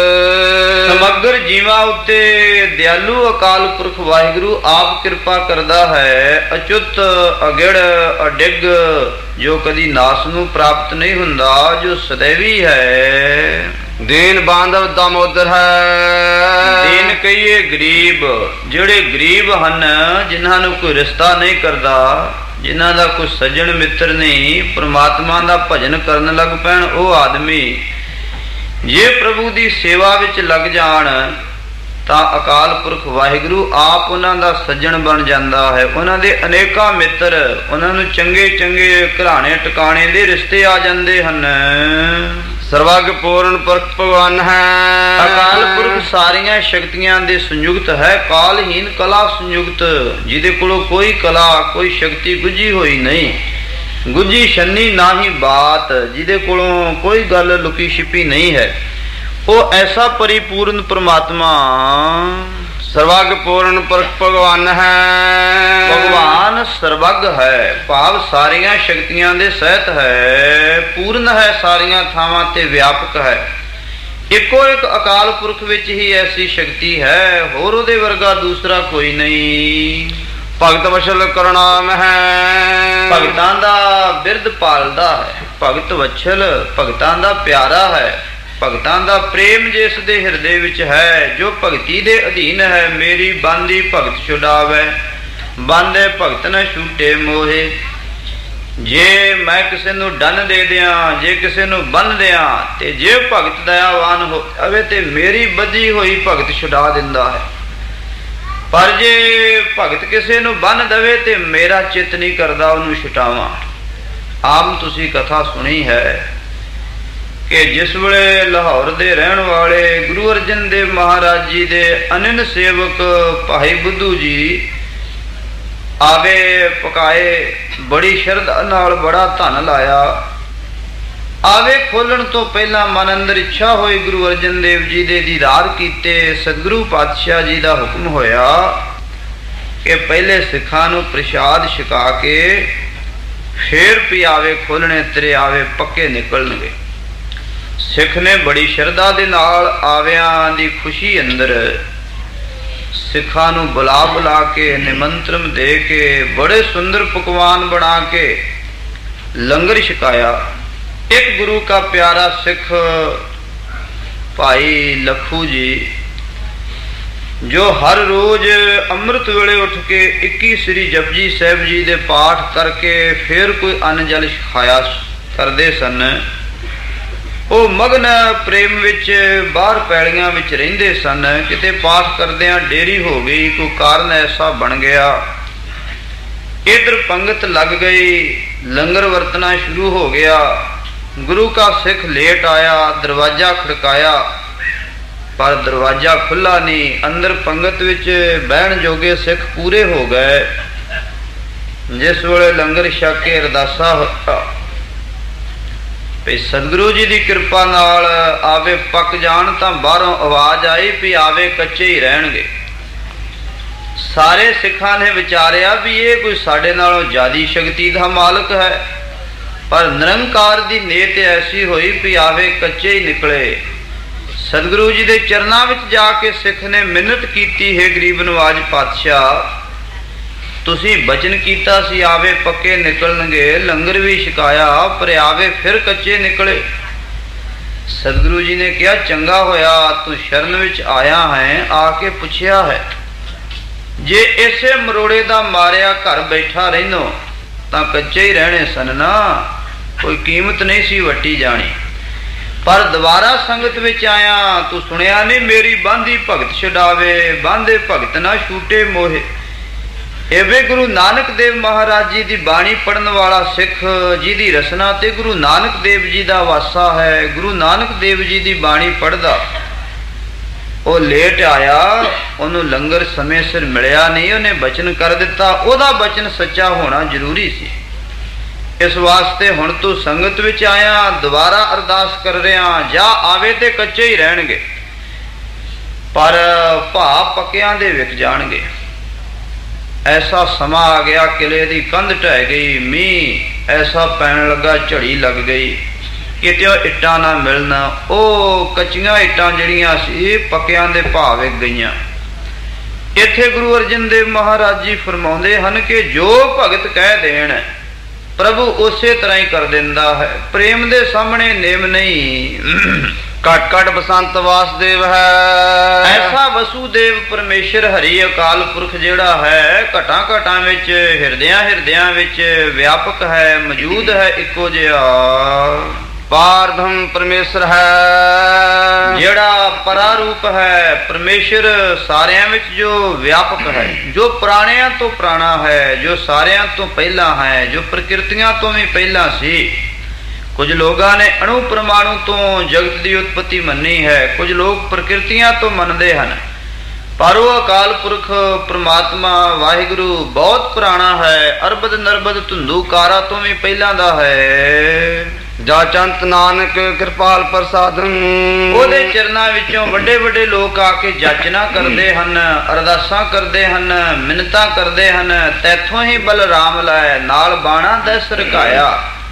ਸਮਗਰ ਜੀਵਾਂ ਉੱਤੇ ਦਿਆਲੂ ਅਕਾਲ ਪੁਰਖ ਵਾਹਿਗੁਰੂ ਆਪ ਕਿਰਪਾ ਕਰਦਾ ਹੈ। ਅਚੁੱਤ, ਅਗਿੜ, ਅਡਿੱਗ, ਜੋ ਕਦੀ ਨਾਸ ਨੂੰ ਪ੍ਰਾਪਤ ਨਹੀਂ ਹੁੰਦਾ, ਜੋ ਸदैवी ਹੈ। ਦੀਨ ਬਾਂਧਵ ਦਮੋਦਰ ਹੈ। ਦੀਨ ਕਹੀਏ ਗਰੀਬ, ਜਿਹੜੇ ਗਰੀਬ ਹਨ, ਜਿਨ੍ਹਾਂ ਨੂੰ ਕੋਈ ਰਿਸ਼ਤਾ ਨਹੀਂ ਕਰਦਾ, ਜਿਨ੍ਹਾਂ ਦਾ ਕੋਈ ਸੱਜਣ ਮਿੱਤਰ ਨਹੀਂ, ਪ੍ਰਮਾਤਮਾ ਦਾ ਭਜਨ ਕਰਨ ਲੱਗ ਪੈਣ, ਉਹ ਆਦਮੀ ਜੇ ਪ੍ਰਭੂ ਦੀ ਸੇਵਾ ਵਿੱਚ ਲੱਗ ਜਾਣ ਤਾਂ ਅਕਾਲ ਪੁਰਖ ਵਾਹਿਗੁਰੂ ਆਪ ਉਹਨਾਂ ਦਾ ਸੱਜਣ ਬਣ ਜਾਂਦਾ ਹੈ। ਉਹਨਾਂ ਦੇ ਅਨੇਕਾਂ ਮਿੱਤਰ, ਉਹਨਾਂ ਨੂੰ ਚੰਗੇ ਚੰਗੇ ਘਰਾਣੇ ਟਿਕਾਣੇ ਦੇ ਰਿਸ਼ਤੇ ਆ ਜਾਂਦੇ ਹਨ। ਸਰਵਗ ਪੂਰਨ ਪੁਰਖ ਭਗਵਾਨ ਹੈ। ਅਕਾਲ ਪੁਰਖ ਸਾਰੀਆਂ ਸ਼ਕਤੀਆਂ ਦੇ ਸੰਯੁਕਤ ਹੈ। ਕਾਲਹੀਨ ਕਲਾ ਸੰਯੁਕਤ, ਜਿਹਦੇ ਕੋਲੋਂ ਕੋਈ ਕਲਾ ਕੋਈ ਸ਼ਕਤੀ ਗੁੱਝੀ ਹੋਈ ਨਹੀਂ, ਗੁੱਝੀ ਛੰਨੀ ਨਾ ਹੀ ਬਾਤ, ਜਿਹਦੇ ਕੋਲੋਂ ਕੋਈ ਗੱਲ ਲੁਕੀ ਛਿਪੀ ਨਹੀਂ ਹੈ। ਉਹ ਐਸਾ ਪਰਿਪੂਰਨ ਪ੍ਰਮਾਤਮਾ ਸਰਵਗ ਪੂਰਨ ਪੁਰਖ ਭਗਵਾਨ ਹੈ। ਭਗਵਾਨ ਸਰਵਗ ਹੈ, ਭਾਵ ਸਾਰੀਆਂ ਸ਼ਕਤੀਆਂ ਦੇ ਸਹਿਤ ਹੈ, ਪੂਰਨ ਹੈ, ਸਾਰੀਆਂ ਥਾਵਾਂ ਤੇ ਵਿਆਪਕ ਹੈ। ਇੱਕੋ ਇੱਕ ਅਕਾਲ ਪੁਰਖ ਵਿੱਚ ਹੀ ਐਸੀ ਸ਼ਕਤੀ ਹੈ, ਹੋਰ ਉਹਦੇ ਵਰਗਾ ਦੂਸਰਾ ਕੋਈ ਨਹੀਂ। ਭਗਤ ਵਛਲ ਕਰੁਣਾਮ ਹੈ। ਭਗਤਾਂ ਦਾ ਬਿਰਧ ਪਾਲਦਾ ਹੈ। ਭਗਤ ਵਛਲ ਭਗਤਾਂ ਦਾ ਪਿਆਰਾ ਹੈ। ਭਗਤਾਂ ਦਾ ਪ੍ਰੇਮ ਜਿਸ ਦੇ ਹਿਰਦੇ ਵਿੱਚ ਹੈ, ਜੋ ਭਗਤੀ ਦੇ ਅਧੀਨ ਹੈ, ਮੇਰੀ ਬਾਂਦੀ ਭਗਤ ਛੁਡਾਵੇ, ਬਾਂਦੇ ਭਗਤ ਨ ਛੂਟੇ ਮੋਹੇ। ਜੇ ਮੈਂ ਕਿਸੇ ਨੂੰ ਡੰਨ ਦੇ ਦਿਆਂ, ਜੇ ਕਿਸੇ ਨੂੰ ਬੰਨ ਦਿਆਂ, ਤੇ ਜੇ ਭਗਤ ਦਇਆਵਾਨ ਹੋ ਜਾਵੇ ਤੇ ਮੇਰੀ ਬੱਧੀ ਹੋਈ ਭਗਤ ਛੁਡਾ ਦਿੰਦਾ ਹੈ। ਪਰ ਜੇ ਭਗਤ ਕਿਸੇ ਨੂੰ ਬੰਨ ਦੇਵੇ ਤੇ ਮੇਰਾ ਚਿੱਤ ਨਹੀਂ ਕਰਦਾ ਉਹਨੂੰ ਛੁਟਾਵਾਂ। ਆਮ ਤੁਸੀਂ ਕਥਾ ਸੁਣੀ ਹੈ ਕਿ ਜਿਸ ਵੇਲੇ ਲਾਹੌਰ ਦੇ ਰਹਿਣ ਵਾਲੇ ਗੁਰੂ ਅਰਜਨ ਦੇਵ ਮਹਾਰਾਜ ਜੀ ਦੇ ਅਨੰਨ ਸੇਵਕ ਭਾਈ ਬੁੱਧੂ ਜੀ ਆਵੇ ਪਕਾਏ, ਬੜੀ ਸ਼ਰਧਾ ਨਾਲ ਬੜਾ ਧਨ ਲਾਇਆ। ਆਵੇ ਖੋਲਣ ਤੋਂ ਪਹਿਲਾਂ ਮਨ ਅੰਦਰ ਇੱਛਾ ਹੋਈ ਗੁਰੂ ਅਰਜਨ ਦੇਵ ਜੀ ਦੇ ਦੀਦਾਰ ਕੀਤੇ। ਸਤਿਗੁਰੂ ਪਾਤਸ਼ਾਹ ਜੀ ਦਾ ਹੁਕਮ ਹੋਇਆ ਕਿ ਪਹਿਲੇ ਸਿੱਖਾਂ ਨੂੰ ਪ੍ਰਸ਼ਾਦ ਛਕਾ ਕੇ ਫੇਰ ਪਿਆਵੇ ਖੋਲਣੇ, ਤੇਰੇ ਆਵੇ ਪੱਕੇ ਨਿਕਲਣਗੇ। ਸਿੱਖ ਨੇ ਬੜੀ ਸ਼ਰਧਾ ਦੇ ਨਾਲ ਆਵਿਆਂ ਦੀ ਖੁਸ਼ੀ ਅੰਦਰ ਸਿੱਖਾਂ ਨੂੰ ਬੁਲਾ ਬੁਲਾ ਕੇ ਨਿਮੰਤਰਣ ਦੇ ਕੇ ਬੜੇ ਸੁੰਦਰ ਪਕਵਾਨ ਬਣਾ ਕੇ ਲੰਗਰ ਛਕਾਇਆ। ਇੱਕ ਗੁਰੂ का प्यारा सिख ਭਾਈ ਲਖੂ ਜੀ, ਜੋ ਹਰ ਰੋਜ਼ ਅੰਮ੍ਰਿਤ ਵੇਲੇ ਉੱਠ ਕੇ ਇੱਕੀ ਸ੍ਰੀ ਜਪਜੀ ਸਾਹਿਬ ਜੀ ਦੇ ਪਾਠ ਕਰਕੇ ਫਿਰ ਕੋਈ ਅੰਨ ਜਲ ਖਾਇਆ ਕਰਦੇ ਸਨ। ਉਹ ਮਗਨ ਪ੍ਰੇਮ ਵਿੱਚ ਬਾਹਰ ਪੈਲੀਆਂ ਵਿੱਚ ਰਹਿੰਦੇ ਸਨ। ਕਿਤੇ ਪਾਠ ਕਰਦਿਆਂ ਡੇਰੀ ਹੋ ਗਈ, ਕੋਈ ਕਾਰਨ ਐਸਾ ਬਣ ਗਿਆ, ਇਧਰ ਪੰਗਤ ਲੱਗ ਗਈ, ਲੰਗਰ ਵਰਤਣਾ ਸ਼ੁਰੂ ਹੋ ਗਿਆ। ਗੁਰੂ का ਸਿੱਖ ਲੇਟ ਆਇਆ, ਦਰਵਾਜ਼ਾ ਖੜਕਾਇਆ, ਪਰ ਦਰਵਾਜ਼ਾ ਖੁੱਲਾ ਨਹੀਂ। ਅੰਦਰ ਪੰਗਤ ਵਿੱਚ ਬਹਿਣ ਜੋਗੇ ਸਿੱਖ ਪੂਰੇ ਹੋ ਗਏ। ਜਿਸ ਵੇਲੇ ਲੰਗਰ ਛਕ ਕੇ ਅਰਦਾਸਾ ਹੋਇਆ ਵੀ ਸਤਿਗੁਰੂ ਜੀ ਦੀ ਕਿਰਪਾ ਨਾਲ ਆਵੇ ਪੱਕ ਜਾਣ, ਤਾਂ ਬਾਹਰੋਂ ਆਵਾਜ਼ ਆਈ ਵੀ ਆਵੇ ਕੱਚੇ ਹੀ ਰਹਿਣਗੇ। ਸਾਰੇ ਸਿੱਖਾਂ ਨੇ ਵਿਚਾਰਿਆ ਵੀ ਇਹ ਕੋਈ ਸਾਡੇ ਨਾਲੋਂ ਜ਼ਿਆਦੀ ਸ਼ਕਤੀ ਦਾ ਮਾਲਕ ਹੈ, ਪਰ ਨਿਰੰਕਾਰ ਦੀ ਨੀਅਤ ਐਸੀ ਹੋਈ ਵੀ ਆਵੇ ਕੱਚੇ ਹੀ ਨਿਕਲੇ। ਸਤਿਗੁਰੂ ਜੀ ਦੇ ਚਰਨਾਂ ਵਿੱਚ ਜਾ ਕੇ ਸਿੱਖ ਨੇ ਮਿੰਨਤ ਕੀਤੀ, ਹੈ ਗਰੀਬ ਨਵਾਜ ਪਾਤਸ਼ਾਹ, ਤੁਸੀਂ ਬਚਨ ਕੀਤਾ ਸੀ ਆਵੇ ਪੱਕੇ ਨਿਕਲਣਗੇ, ਲੰਗਰ ਵੀ ਛਕਾਇਆ, ਪਰ ਆਵੇ ਫਿਰ ਕੱਚੇ ਨਿਕਲੇ। ਸਤਿਗੁਰੂ ਜੀ ਨੇ ਕਿਹਾ ਚੰਗਾ ਹੋਇਆ ਤੂੰ ਸ਼ਰਨ ਵਿੱਚ ਆਇਆ ਹੈ, ਆ ਕੇ ਪੁੱਛਿਆ ਹੈ। ਜੇ ਇਸੇ ਮਰੋੜੇ ਦਾ ਮਾਰਿਆ ਘਰ ਬੈਠਾ ਰਹਿਨੋ ਤਾਂ ਕੱਚੇ ਹੀ ਰਹਿਣੇ ਸਨ ਨਾ, ਕੋਈ ਕੀਮਤ ਨਹੀਂ ਸੀ ਵੱਟੀ ਜਾਣੀ। ਪਰ ਦੁਬਾਰਾ ਸੰਗਤ ਵਿੱਚ ਆਇਆ, ਤੂੰ ਸੁਣਿਆ ਨਹੀਂ ਮੇਰੀ ਬਾਂਦੀ ਭਗਤ ਛਡਾਵੇ, ਬਾਂਦੇ ਭਗਤ ਨਾ ਛੂਟੇ ਮੋਹੇ। एवे गुरु नानक देव महाराज जी की बाणी पढ़न वाला सिख जी की रचना ते गुरु नानक देव जी का वासा है। गुरु नानक देव जी की बाणी पढ़दा वो लेट आया, उन्होंने लंगर समय सिर मिलिया नहीं, उन्हें बचन कर दिता, ओदा बचन सच्चा होना जरूरी सी। इस वास्ते हुण तू संगत विच आया, दोबारा अरदास कर रहा, जा आवे ते कच्चे ही रहणगे पर भा पक्कियां दे विक जाणगे। ऐसा समा आ गया, किले की कंध ढह गई, मीह ऐसा पैन लगा, झड़ी लग गई, किते इट्टां ना मिलना, ओ कच्चियां इट्टां जिहड़ियां सी पक्कियां दे भाव विक गईयां। इत्थे गुरु अर्जन देव महाराज जी फरमाउंदे हन कि जो भगत कह देण प्रभु उसे तरह ही कर दिंदा है। प्रेम दे सामने नेम नहीं। घट घट बसंत वासुदेव है। ऐसा वसुदेव परमेश्वर हरि अकाल पुरख जेड़ा है घटा घटा विच हिरदियां हिरदियां विच व्यापक है, मौजूद है, इको जिहा पारब्रह्म परमेश्वर है। जेड़ा परारूप है परमेश्वर सारियां विच जो व्यापक है, जो प्राणियां तो प्राणा है, जो सारियां तो पहला है, जो प्रकृतियां तो भी पहला सी। कुछ लोगों ने अणु परमाणु तो जगत की उत्पत्ति मन्नी है, कुछ लोग प्रकृतियां तो मनते हैं, पर वो अकाल पुरख परमात्मा वाहिगुरु बहुत पुराना है, अरबद नरबद धुंधु कारा तो भी पहला दा है। जा चंत नानक कृपाल प्रसादन, ओदे चरना विचों वड्डे वड्डे लोग आके जाचना करते हैं, अरदासां करते हैं, मिन्नतां करते हैं, तैथों ही बल राम लाए नाल बाणा दस रखाया।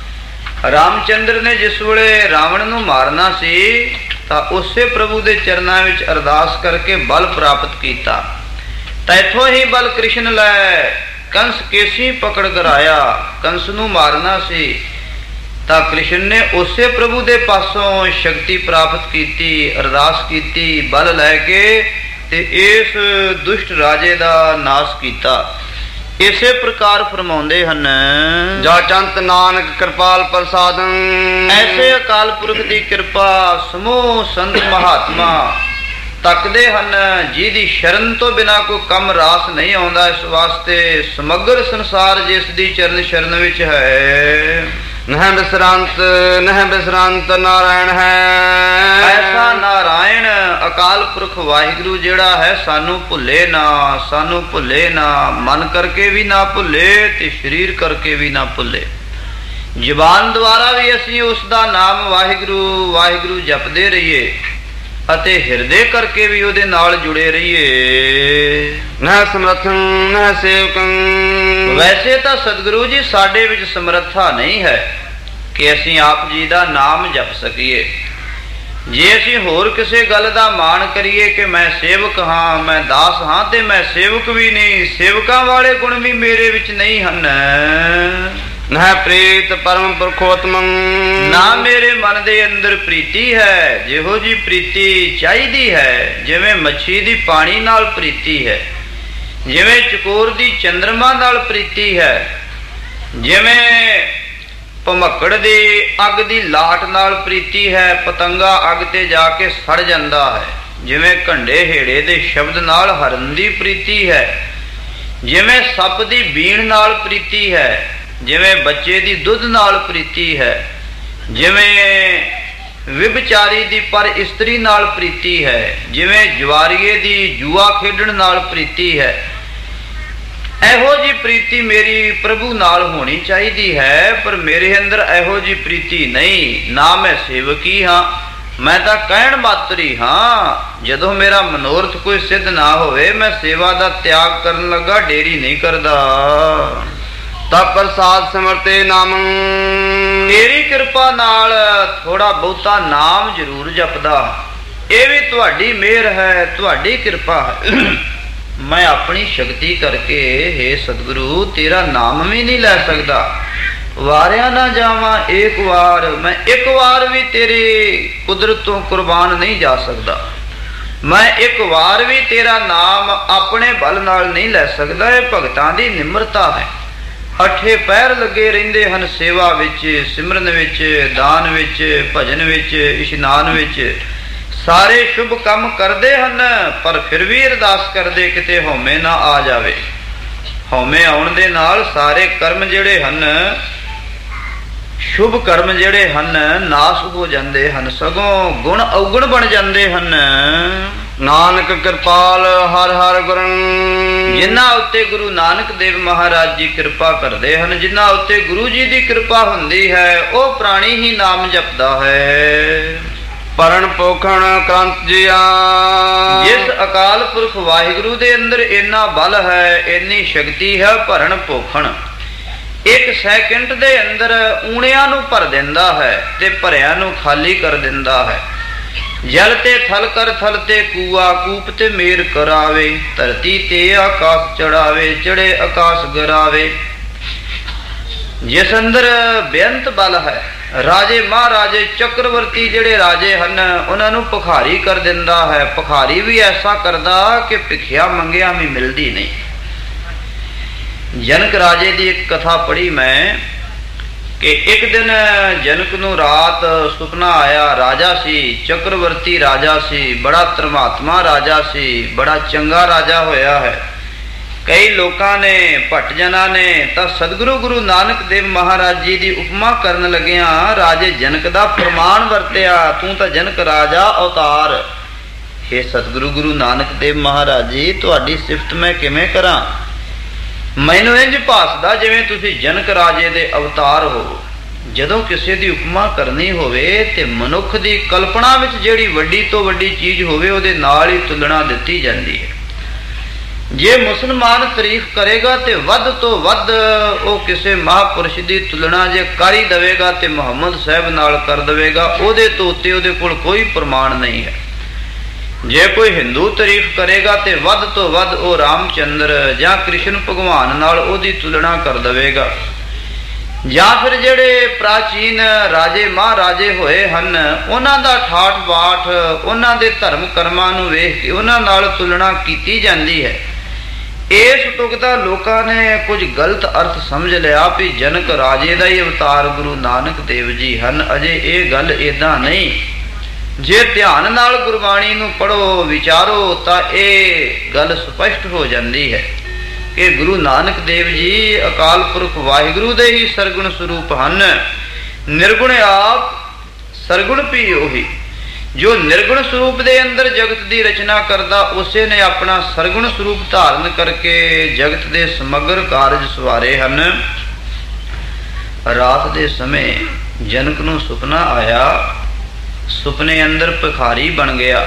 रामचंद्र ने जिस वेले रावण नूं मारना सी तां उसे प्रभु दे चरना विच अरदास करके बल प्राप्त कीता। तैथों ही बल कृष्ण लाए कंस केसी पकड़ कराया। कंस नूं मारना सी तां कृष्ण ने उसे प्रभु दे पासों शक्ति प्राप्त की, अरदास की, बल लैके ते इस दुष्ट राजे दा नाश कीता। इसे प्रकार फरमाउंदे हन जा चंत नानक कृपाल प्रसादन। ऐसे अकाल पुरख की कृपा समूह संत महात्मा तकदे हन, जिहदी शरण तो बिना कोई कम रास नहीं आउंदा। इस वास्ते समग्र संसार जिस दी चरण शरण विच है, नह विश्रांत नह विश्रांत नारायण है। ऐसा नारायण अकाल पुरख वाहिगुरु जेड़ा है सानू भुले ना, सानू भुले ना, मन करके भी ना भुले ते शरीर करके भी ना भुले। जुबान द्वारा भी असीं उसदा नाम वाहिगुरु वाहिगुरु जपदे रहिए ਅਤੇ ਹਿਰਦੇ ਕਰਕੇ ਵੀ ਉਹਦੇ ਨਾਲ ਜੁੜੇ ਰਹੀਏ। ਨਾ ਸਮਰਥਨ ਨਾ ਸੇਵਕੰ। ਵੈਸੇ ਤਾਂ ਸਤਿਗੁਰੂ ਜੀ ਸਾਡੇ ਵਿੱਚ ਸਮਰੱਥਾ ਨਹੀਂ ਹੈ ਕਿ ਅਸੀਂ ਆਪ ਜੀ ਦਾ ਨਾਮ ਜਪ ਸਕੀਏ। ਜੇ ਅਸੀਂ ਹੋਰ ਕਿਸੇ ਗੱਲ ਦਾ ਮਾਣ ਕਰੀਏ ਕਿ ਮੈਂ ਸੇਵਕ ਹਾਂ, ਮੈਂ ਦਾਸ ਹਾਂ, ਤੇ ਮੈਂ ਸੇਵਕ ਵੀ ਨਹੀਂ, ਸੇਵਕਾਂ ਵਾਲੇ ਗੁਣ ਵੀ ਮੇਰੇ ਵਿੱਚ ਨਹੀਂ ਹਨ। ਨਾ ਪ੍ਰੀਤ ਪਰਮ ਪੁਰਖੋਤਮੰ। ਨਾ ਮੇਰੇ ਮਨ ਦੇ ਅੰਦਰ ਪ੍ਰੀਤੀ ਹੈ ਜਿਹੋ ਜੀ ਪ੍ਰੀਤੀ ਚਾਹੀਦੀ ਹੈ। ਜਿਵੇਂ ਮੱਛੀ ਦੀ ਪਾਣੀ ਨਾਲ ਪ੍ਰੀਤੀ ਹੈ, ਜਿਵੇਂ ਚਕੋਰ ਦੀ ਚੰਦਰਮਾ ਨਾਲ ਪ੍ਰੀਤੀ ਹੈ, ਜਿਵੇਂ ਭਮੱਕੜ ਦੀ ਅੱਗ ਦੀ ਲਾਟ ਨਾਲ ਪ੍ਰੀਤੀ ਹੈ, ਪਤੰਗਾ ਅੱਗ ਤੇ ਜਾ ਕੇ ਸੜ ਜਾਂਦਾ ਹੈ, ਜਿਵੇਂ ਘੰਡੇ ਹੇੜੇ ਦੇ ਸ਼ਬਦ ਨਾਲ ਹਰਨ ਦੀ ਪ੍ਰੀਤੀ ਹੈ, ਜਿਵੇਂ ਸੱਪ ਦੀ ਬੀਣ ਨਾਲ ਪ੍ਰੀਤੀ ਹੈ, ਜਿਵੇਂ ਬੱਚੇ ਦੀ ਦੁੱਧ ਨਾਲ ਪ੍ਰੀਤੀ ਹੈ, ਜਿਵੇਂ ਵਿਭਚਾਰੀ ਦੀ ਪਰ ਇਸਤਰੀ ਨਾਲ ਪ੍ਰੀਤੀ ਹੈ, ਜਿਵੇਂ ਜਵਾਰੀਏ ਦੀ ਜੂਆ ਖੇਡਣ ਨਾਲ ਪ੍ਰੀਤੀ ਹੈ। ਇਹੋ ਜੀ ਪ੍ਰੀਤੀ ਮੇਰੀ ਪ੍ਰਭੂ ਨਾਲ ਹੋਣੀ ਚਾਹੀਦੀ ਹੈ, ਪਰ ਮੇਰੇ ਅੰਦਰ ਇਹੋ ਜੀ ਪ੍ਰੀਤੀ ਨਹੀਂ। ਨਾ ਮੈਂ ਸੇਵਕੀ ਹਾਂ, ਮੈਂ ਤਾਂ ਕਹਿਣ ਮਾਤਰੀ ਹਾਂ। ਜਦੋਂ ਮੇਰਾ ਮਨੋਰਥ ਕੋਈ ਸਿੱਧ ਨਾ ਹੋਵੇ, ਮੈਂ ਸੇਵਾ ਦਾ ਤਿਆਗ ਕਰਨ ਲੱਗਾ ਢੇਰੀ ਨਹੀਂ ਕਰਦਾ। ਤਾ ਪ੍ਰਸਾਦ ਸਿਮਰਤੇ ਨਾਮ। ਤੇਰੀ ਕਿਰਪਾ ਨਾਲ ਥੋੜਾ ਬਹੁਤਾ ਨਾਮ ਜ਼ਰੂਰ ਜਪਦਾ, ਇਹ ਵੀ ਤੁਹਾਡੀ ਮਿਹਰ ਹੈ, ਤੁਹਾਡੀ ਕਿਰਪਾ ਹੈ। ਮੈਂ ਆਪਣੀ ਸ਼ਕਤੀ ਕਰਕੇ ਹੇ ਸਤਿਗੁਰੂ ਤੇਰਾ ਨਾਮ ਵੀ ਨਹੀਂ ਲੈ ਸਕਦਾ। ਵਾਰਿਆ ਨਾ ਜਾਵਾਂ ਇੱਕ ਵਾਰ, ਮੈਂ ਇੱਕ ਵਾਰ ਵੀ ਤੇਰੀ ਕੁਦਰਤ ਤੋਂ ਕੁਰਬਾਨ ਨਹੀਂ ਜਾ ਸਕਦਾ। ਮੈਂ ਇੱਕ ਵਾਰ ਵੀ ਤੇਰਾ ਨਾਮ ਆਪਣੇ ਬਲ ਨਾਲ ਨਹੀਂ ਲੈ ਸਕਦਾ। ਇਹ ਭਗਤਾਂ ਦੀ ਨਿਮਰਤਾ ਹੈ। ਅੱਠੇ ਪੈਰ ਲੱਗੇ ਰਹਿੰਦੇ ਹਨ ਸੇਵਾ ਵਿੱਚ, ਸਿਮਰਨ ਵਿੱਚ, ਦਾਨ ਵਿੱਚ, ਭਜਨ ਵਿੱਚ, ਇਸ਼ਨਾਨ ਵਿੱਚ, ਸਾਰੇ ਸ਼ੁਭ ਕੰਮ ਕਰਦੇ ਹਨ, ਪਰ ਫਿਰ ਵੀ ਅਰਦਾਸ ਕਰਦੇ ਕਿਤੇ ਹਉਮੈ ਨਾ ਆ ਜਾਵੇ। ਹਉਮੈ ਆਉਣ ਦੇ ਨਾਲ ਸਾਰੇ ਕਰਮ ਜਿਹੜੇ ਹਨ, ਸ਼ੁਭ ਕਰਮ ਜਿਹੜੇ ਹਨ, ਨਾਸ ਹੋ ਜਾਂਦੇ ਹਨ, ਸਗੋਂ ਗੁਣ ਔਗਣ ਬਣ ਜਾਂਦੇ ਹਨ। ਨਾਨਕ ਕਿਰਪਾਲ ਹਰ ਹਰ ਗੁਰਨ। ਜਿਨ੍ਹਾਂ ਉੱਤੇ ਗੁਰੂ ਨਾਨਕ ਦੇਵ ਮਹਾਰਾਜ ਜੀ ਕਿਰਪਾ ਕਰਦੇ ਹਨ, ਜਿਨ੍ਹਾਂ ਉੱਤੇ ਗੁਰੂ ਜੀ ਦੀ ਕਿਰਪਾ ਹੁੰਦੀ ਹੈ, ਉਹ ਪ੍ਰਾਣੀ ਹੀ ਨਾਮ ਜਪਦਾ ਹੈ। ਪਰਨ ਪੋਖਣ ਕਰੰਤ ਜੀਆ। ਜਿਸ ਅਕਾਲ ਪੁਰਖ ਵਾਹਿਗੁਰੂ ਦੇ ਅੰਦਰ ਇੰਨਾ ਬਲ ਹੈ, ਇੰਨੀ ਸ਼ਕਤੀ ਹੈ, ਭਰਨ ਪੋਖਣ, ਇੱਕ ਸੈਕਿੰਡ ਦੇ ਅੰਦਰ ਊਣਿਆਂ ਨੂੰ ਭਰ ਦਿੰਦਾ ਹੈ ਤੇ ਭਰਿਆਂ ਨੂੰ ਖਾਲੀ ਕਰ ਦਿੰਦਾ ਹੈ। ਜਲ ਤੇ ਥਲ ਕਰ ਥਲ ਤੇ ਕੂਆ, ਕੂਪ ਤੇ ਮੇਰ ਕਰਾਵੇ, ਧਰਤੀ ਤੇ ਆਕਾਸ਼ ਚੜਾਵੇ, ਚੜੇ ਆਕਾਸ਼ ਗਰਾਵੇ। ਜਿਸ ਅੰਦਰ ਬੇਅੰਤ ਬਲ ਹੈ, ਰਾਜੇ ਮਹਾਰਾਜੇ ਚੱਕਰਵਰਤੀ ਜਿਹੜੇ ਰਾਜੇ ਹਨ, ਉਹਨਾਂ ਨੂੰ ਭਿਖਾਰੀ ਕਰ ਦਿੰਦਾ ਹੈ। ਭਿਖਾਰੀ ਵੀ ਐਸਾ ਕਰਦਾ ਕਿ ਭਿਖਿਆ ਮੰਗਿਆ ਵੀ ਮਿਲਦੀ ਨਹੀਂ। ਜਨਕ ਰਾਜੇ ਦੀ ਇੱਕ ਕਥਾ ਪੜ੍ਹੀ ਮੈਂ ਕਿ ਇੱਕ ਦਿਨ ਜਨਕ ਨੂੰ ਰਾਤ ਸੁਪਨਾ ਆਇਆ। ਰਾਜਾ ਸੀ, ਚੱਕਰਵਰਤੀ ਰਾਜਾ ਸੀ, ਬੜਾ ਧਰਮਾਤਮਾ ਰਾਜਾ ਸੀ, ਬੜਾ ਚੰਗਾ ਰਾਜਾ ਹੋਇਆ ਹੈ। ਕਈ ਲੋਕਾਂ ਨੇ, ਭੱਟ ਜਨਾਂ ਨੇ ਤਾਂ ਸਤਿਗੁਰੂ ਗੁਰੂ ਨਾਨਕ ਦੇਵ ਮਹਾਰਾਜ ਜੀ ਦੀ ਉਪਮਾ ਕਰਨ ਲੱਗਿਆਂ ਰਾਜੇ ਜਨਕ ਦਾ ਪ੍ਰਮਾਣ ਵਰਤਿਆ, ਤੂੰ ਤਾਂ ਜਨਕ ਰਾਜਾ ਅਵਤਾਰ। ਹੇ ਸਤਿਗੁਰੂ ਗੁਰੂ ਨਾਨਕ ਦੇਵ ਮਹਾਰਾਜ ਜੀ, ਤੁਹਾਡੀ ਸਿਫਤ ਮੈਂ ਕਿਵੇਂ ਕਰਾਂ? ਮੈਨੂੰ ਇੰਝ ਭਾਸਦਾ ਜਿਵੇਂ ਤੁਸੀਂ ਜਨਕ ਰਾਜੇ ਦੇ ਅਵਤਾਰ ਹੋ। ਜਦੋਂ ਕਿਸੇ ਦੀ ਉਪਮਾ ਕਰਨੀ ਹੋਵੇ ਤੇ ਮਨੁੱਖ ਦੀ ਕਲਪਨਾ ਵਿੱਚ ਜਿਹੜੀ ਵੱਡੀ ਤੋਂ ਵੱਡੀ ਚੀਜ਼ ਹੋਵੇ, ਉਹਦੇ ਨਾਲ ਹੀ ਤੁਲਨਾ ਦਿੱਤੀ ਜਾਂਦੀ ਹੈ। ਜੇ ਮੁਸਲਮਾਨ ਤਾਰੀਫ ਕਰੇਗਾ ਤੇ ਵੱਧ ਤੋਂ ਵੱਧ ਉਹ ਕਿਸੇ ਮਹਾਪੁਰਸ਼ ਦੀ ਤੁਲਨਾ ਜੇ ਕਰ ਹੀ ਦੇਵੇਗਾ ਤੇ ਮੁਹੰਮਦ ਸਾਹਿਬ ਨਾਲ ਕਰ ਦੇਵੇਗਾ, ਉਹਦੇ ਤੋਂ ਉੱਤੇ ਉਹਦੇ ਕੋਲ ਕੋਈ ਪ੍ਰਮਾਣ ਨਹੀਂ ਹੈ। ਜੇ ਕੋਈ ਹਿੰਦੂ ਤਾਰੀਫ ਕਰੇਗਾ ਤੇ ਵੱਧ ਤੋਂ ਵੱਧ ਉਹ ਰਾਮਚੰਦਰ ਜਾਂ ਕ੍ਰਿਸ਼ਨ ਭਗਵਾਨ ਨਾਲ ਉਹਦੀ ਤੁਲਨਾ ਕਰ ਦੇਵੇਗਾ। ਜਾਂ ਫਿਰ ਜਿਹੜੇ ਪ੍ਰਾਚੀਨ ਰਾਜੇ ਮਹਾਰਾਜੇ ਹੋਏ ਹਨ, ਉਹਨਾਂ ਦਾ ਠਾਠ ਬਾਠ, ਉਹਨਾਂ ਦੇ ਧਰਮ ਕਰਮਾਂ ਨੂੰ ਵੇਖ ਕੇ ਉਹਨਾਂ ਨਾਲ ਤੁਲਨਾ ਕੀਤੀ ਜਾਂਦੀ ਹੈ। ਇਸ ਤੁਕਦਾ ਲੋਕਾਂ ਨੇ ਕੁਝ ਗਲਤ ਅਰਥ ਸਮਝ ਲਿਆ ਵੀ ਜਨਕ ਰਾਜੇ ਦਾ ਹੀ ਅਵਤਾਰ ਗੁਰੂ ਨਾਨਕ ਦੇਵ ਜੀ ਹਨ। ਅਜੇ ਇਹ ਗੱਲ ਏਦਾਂ ਨਹੀਂ। ਜੇ ਧਿਆਨ ਨਾਲ ਗੁਰਬਾਣੀ ਨੂੰ ਪੜ੍ਹੋ, ਵਿਚਾਰੋ ਤਾਂ ਇਹ ਗੱਲ ਸਪਸ਼ਟ ਹੋ ਜਾਂਦੀ ਹੈ ਕਿ ਗੁਰੂ ਨਾਨਕ ਦੇਵ ਜੀ ਅਕਾਲ ਪੁਰਖ ਵਾਹਿਗੁਰੂ ਦੇ ਹੀ ਸਰਗੁਣ ਸਰੂਪ ਹਨ। ਨਿਰਗੁਣ ਆਪ, ਸਰਗੁਣ ਵੀ ਉਹੀ। ਜੋ ਨਿਰਗੁਣ ਸਰੂਪ ਦੇ ਅੰਦਰ ਜਗਤ ਦੀ ਰਚਨਾ ਕਰਦਾ, ਉਸੇ ਨੇ ਆਪਣਾ ਸਰਗੁਣ ਸਰੂਪ ਧਾਰਨ ਕਰਕੇ ਜਗਤ ਦੇ ਸਮਗਰ ਕਾਰਜ ਸਵਾਰੇ ਹਨ। ਰਾਤ ਦੇ ਸਮੇਂ ਜਨਕ ਨੂੰ ਸੁਪਨਾ ਆਇਆ। ਸੁਪਨੇ ਅੰਦਰ ਭਿਖਾਰੀ ਬਣ ਗਿਆ।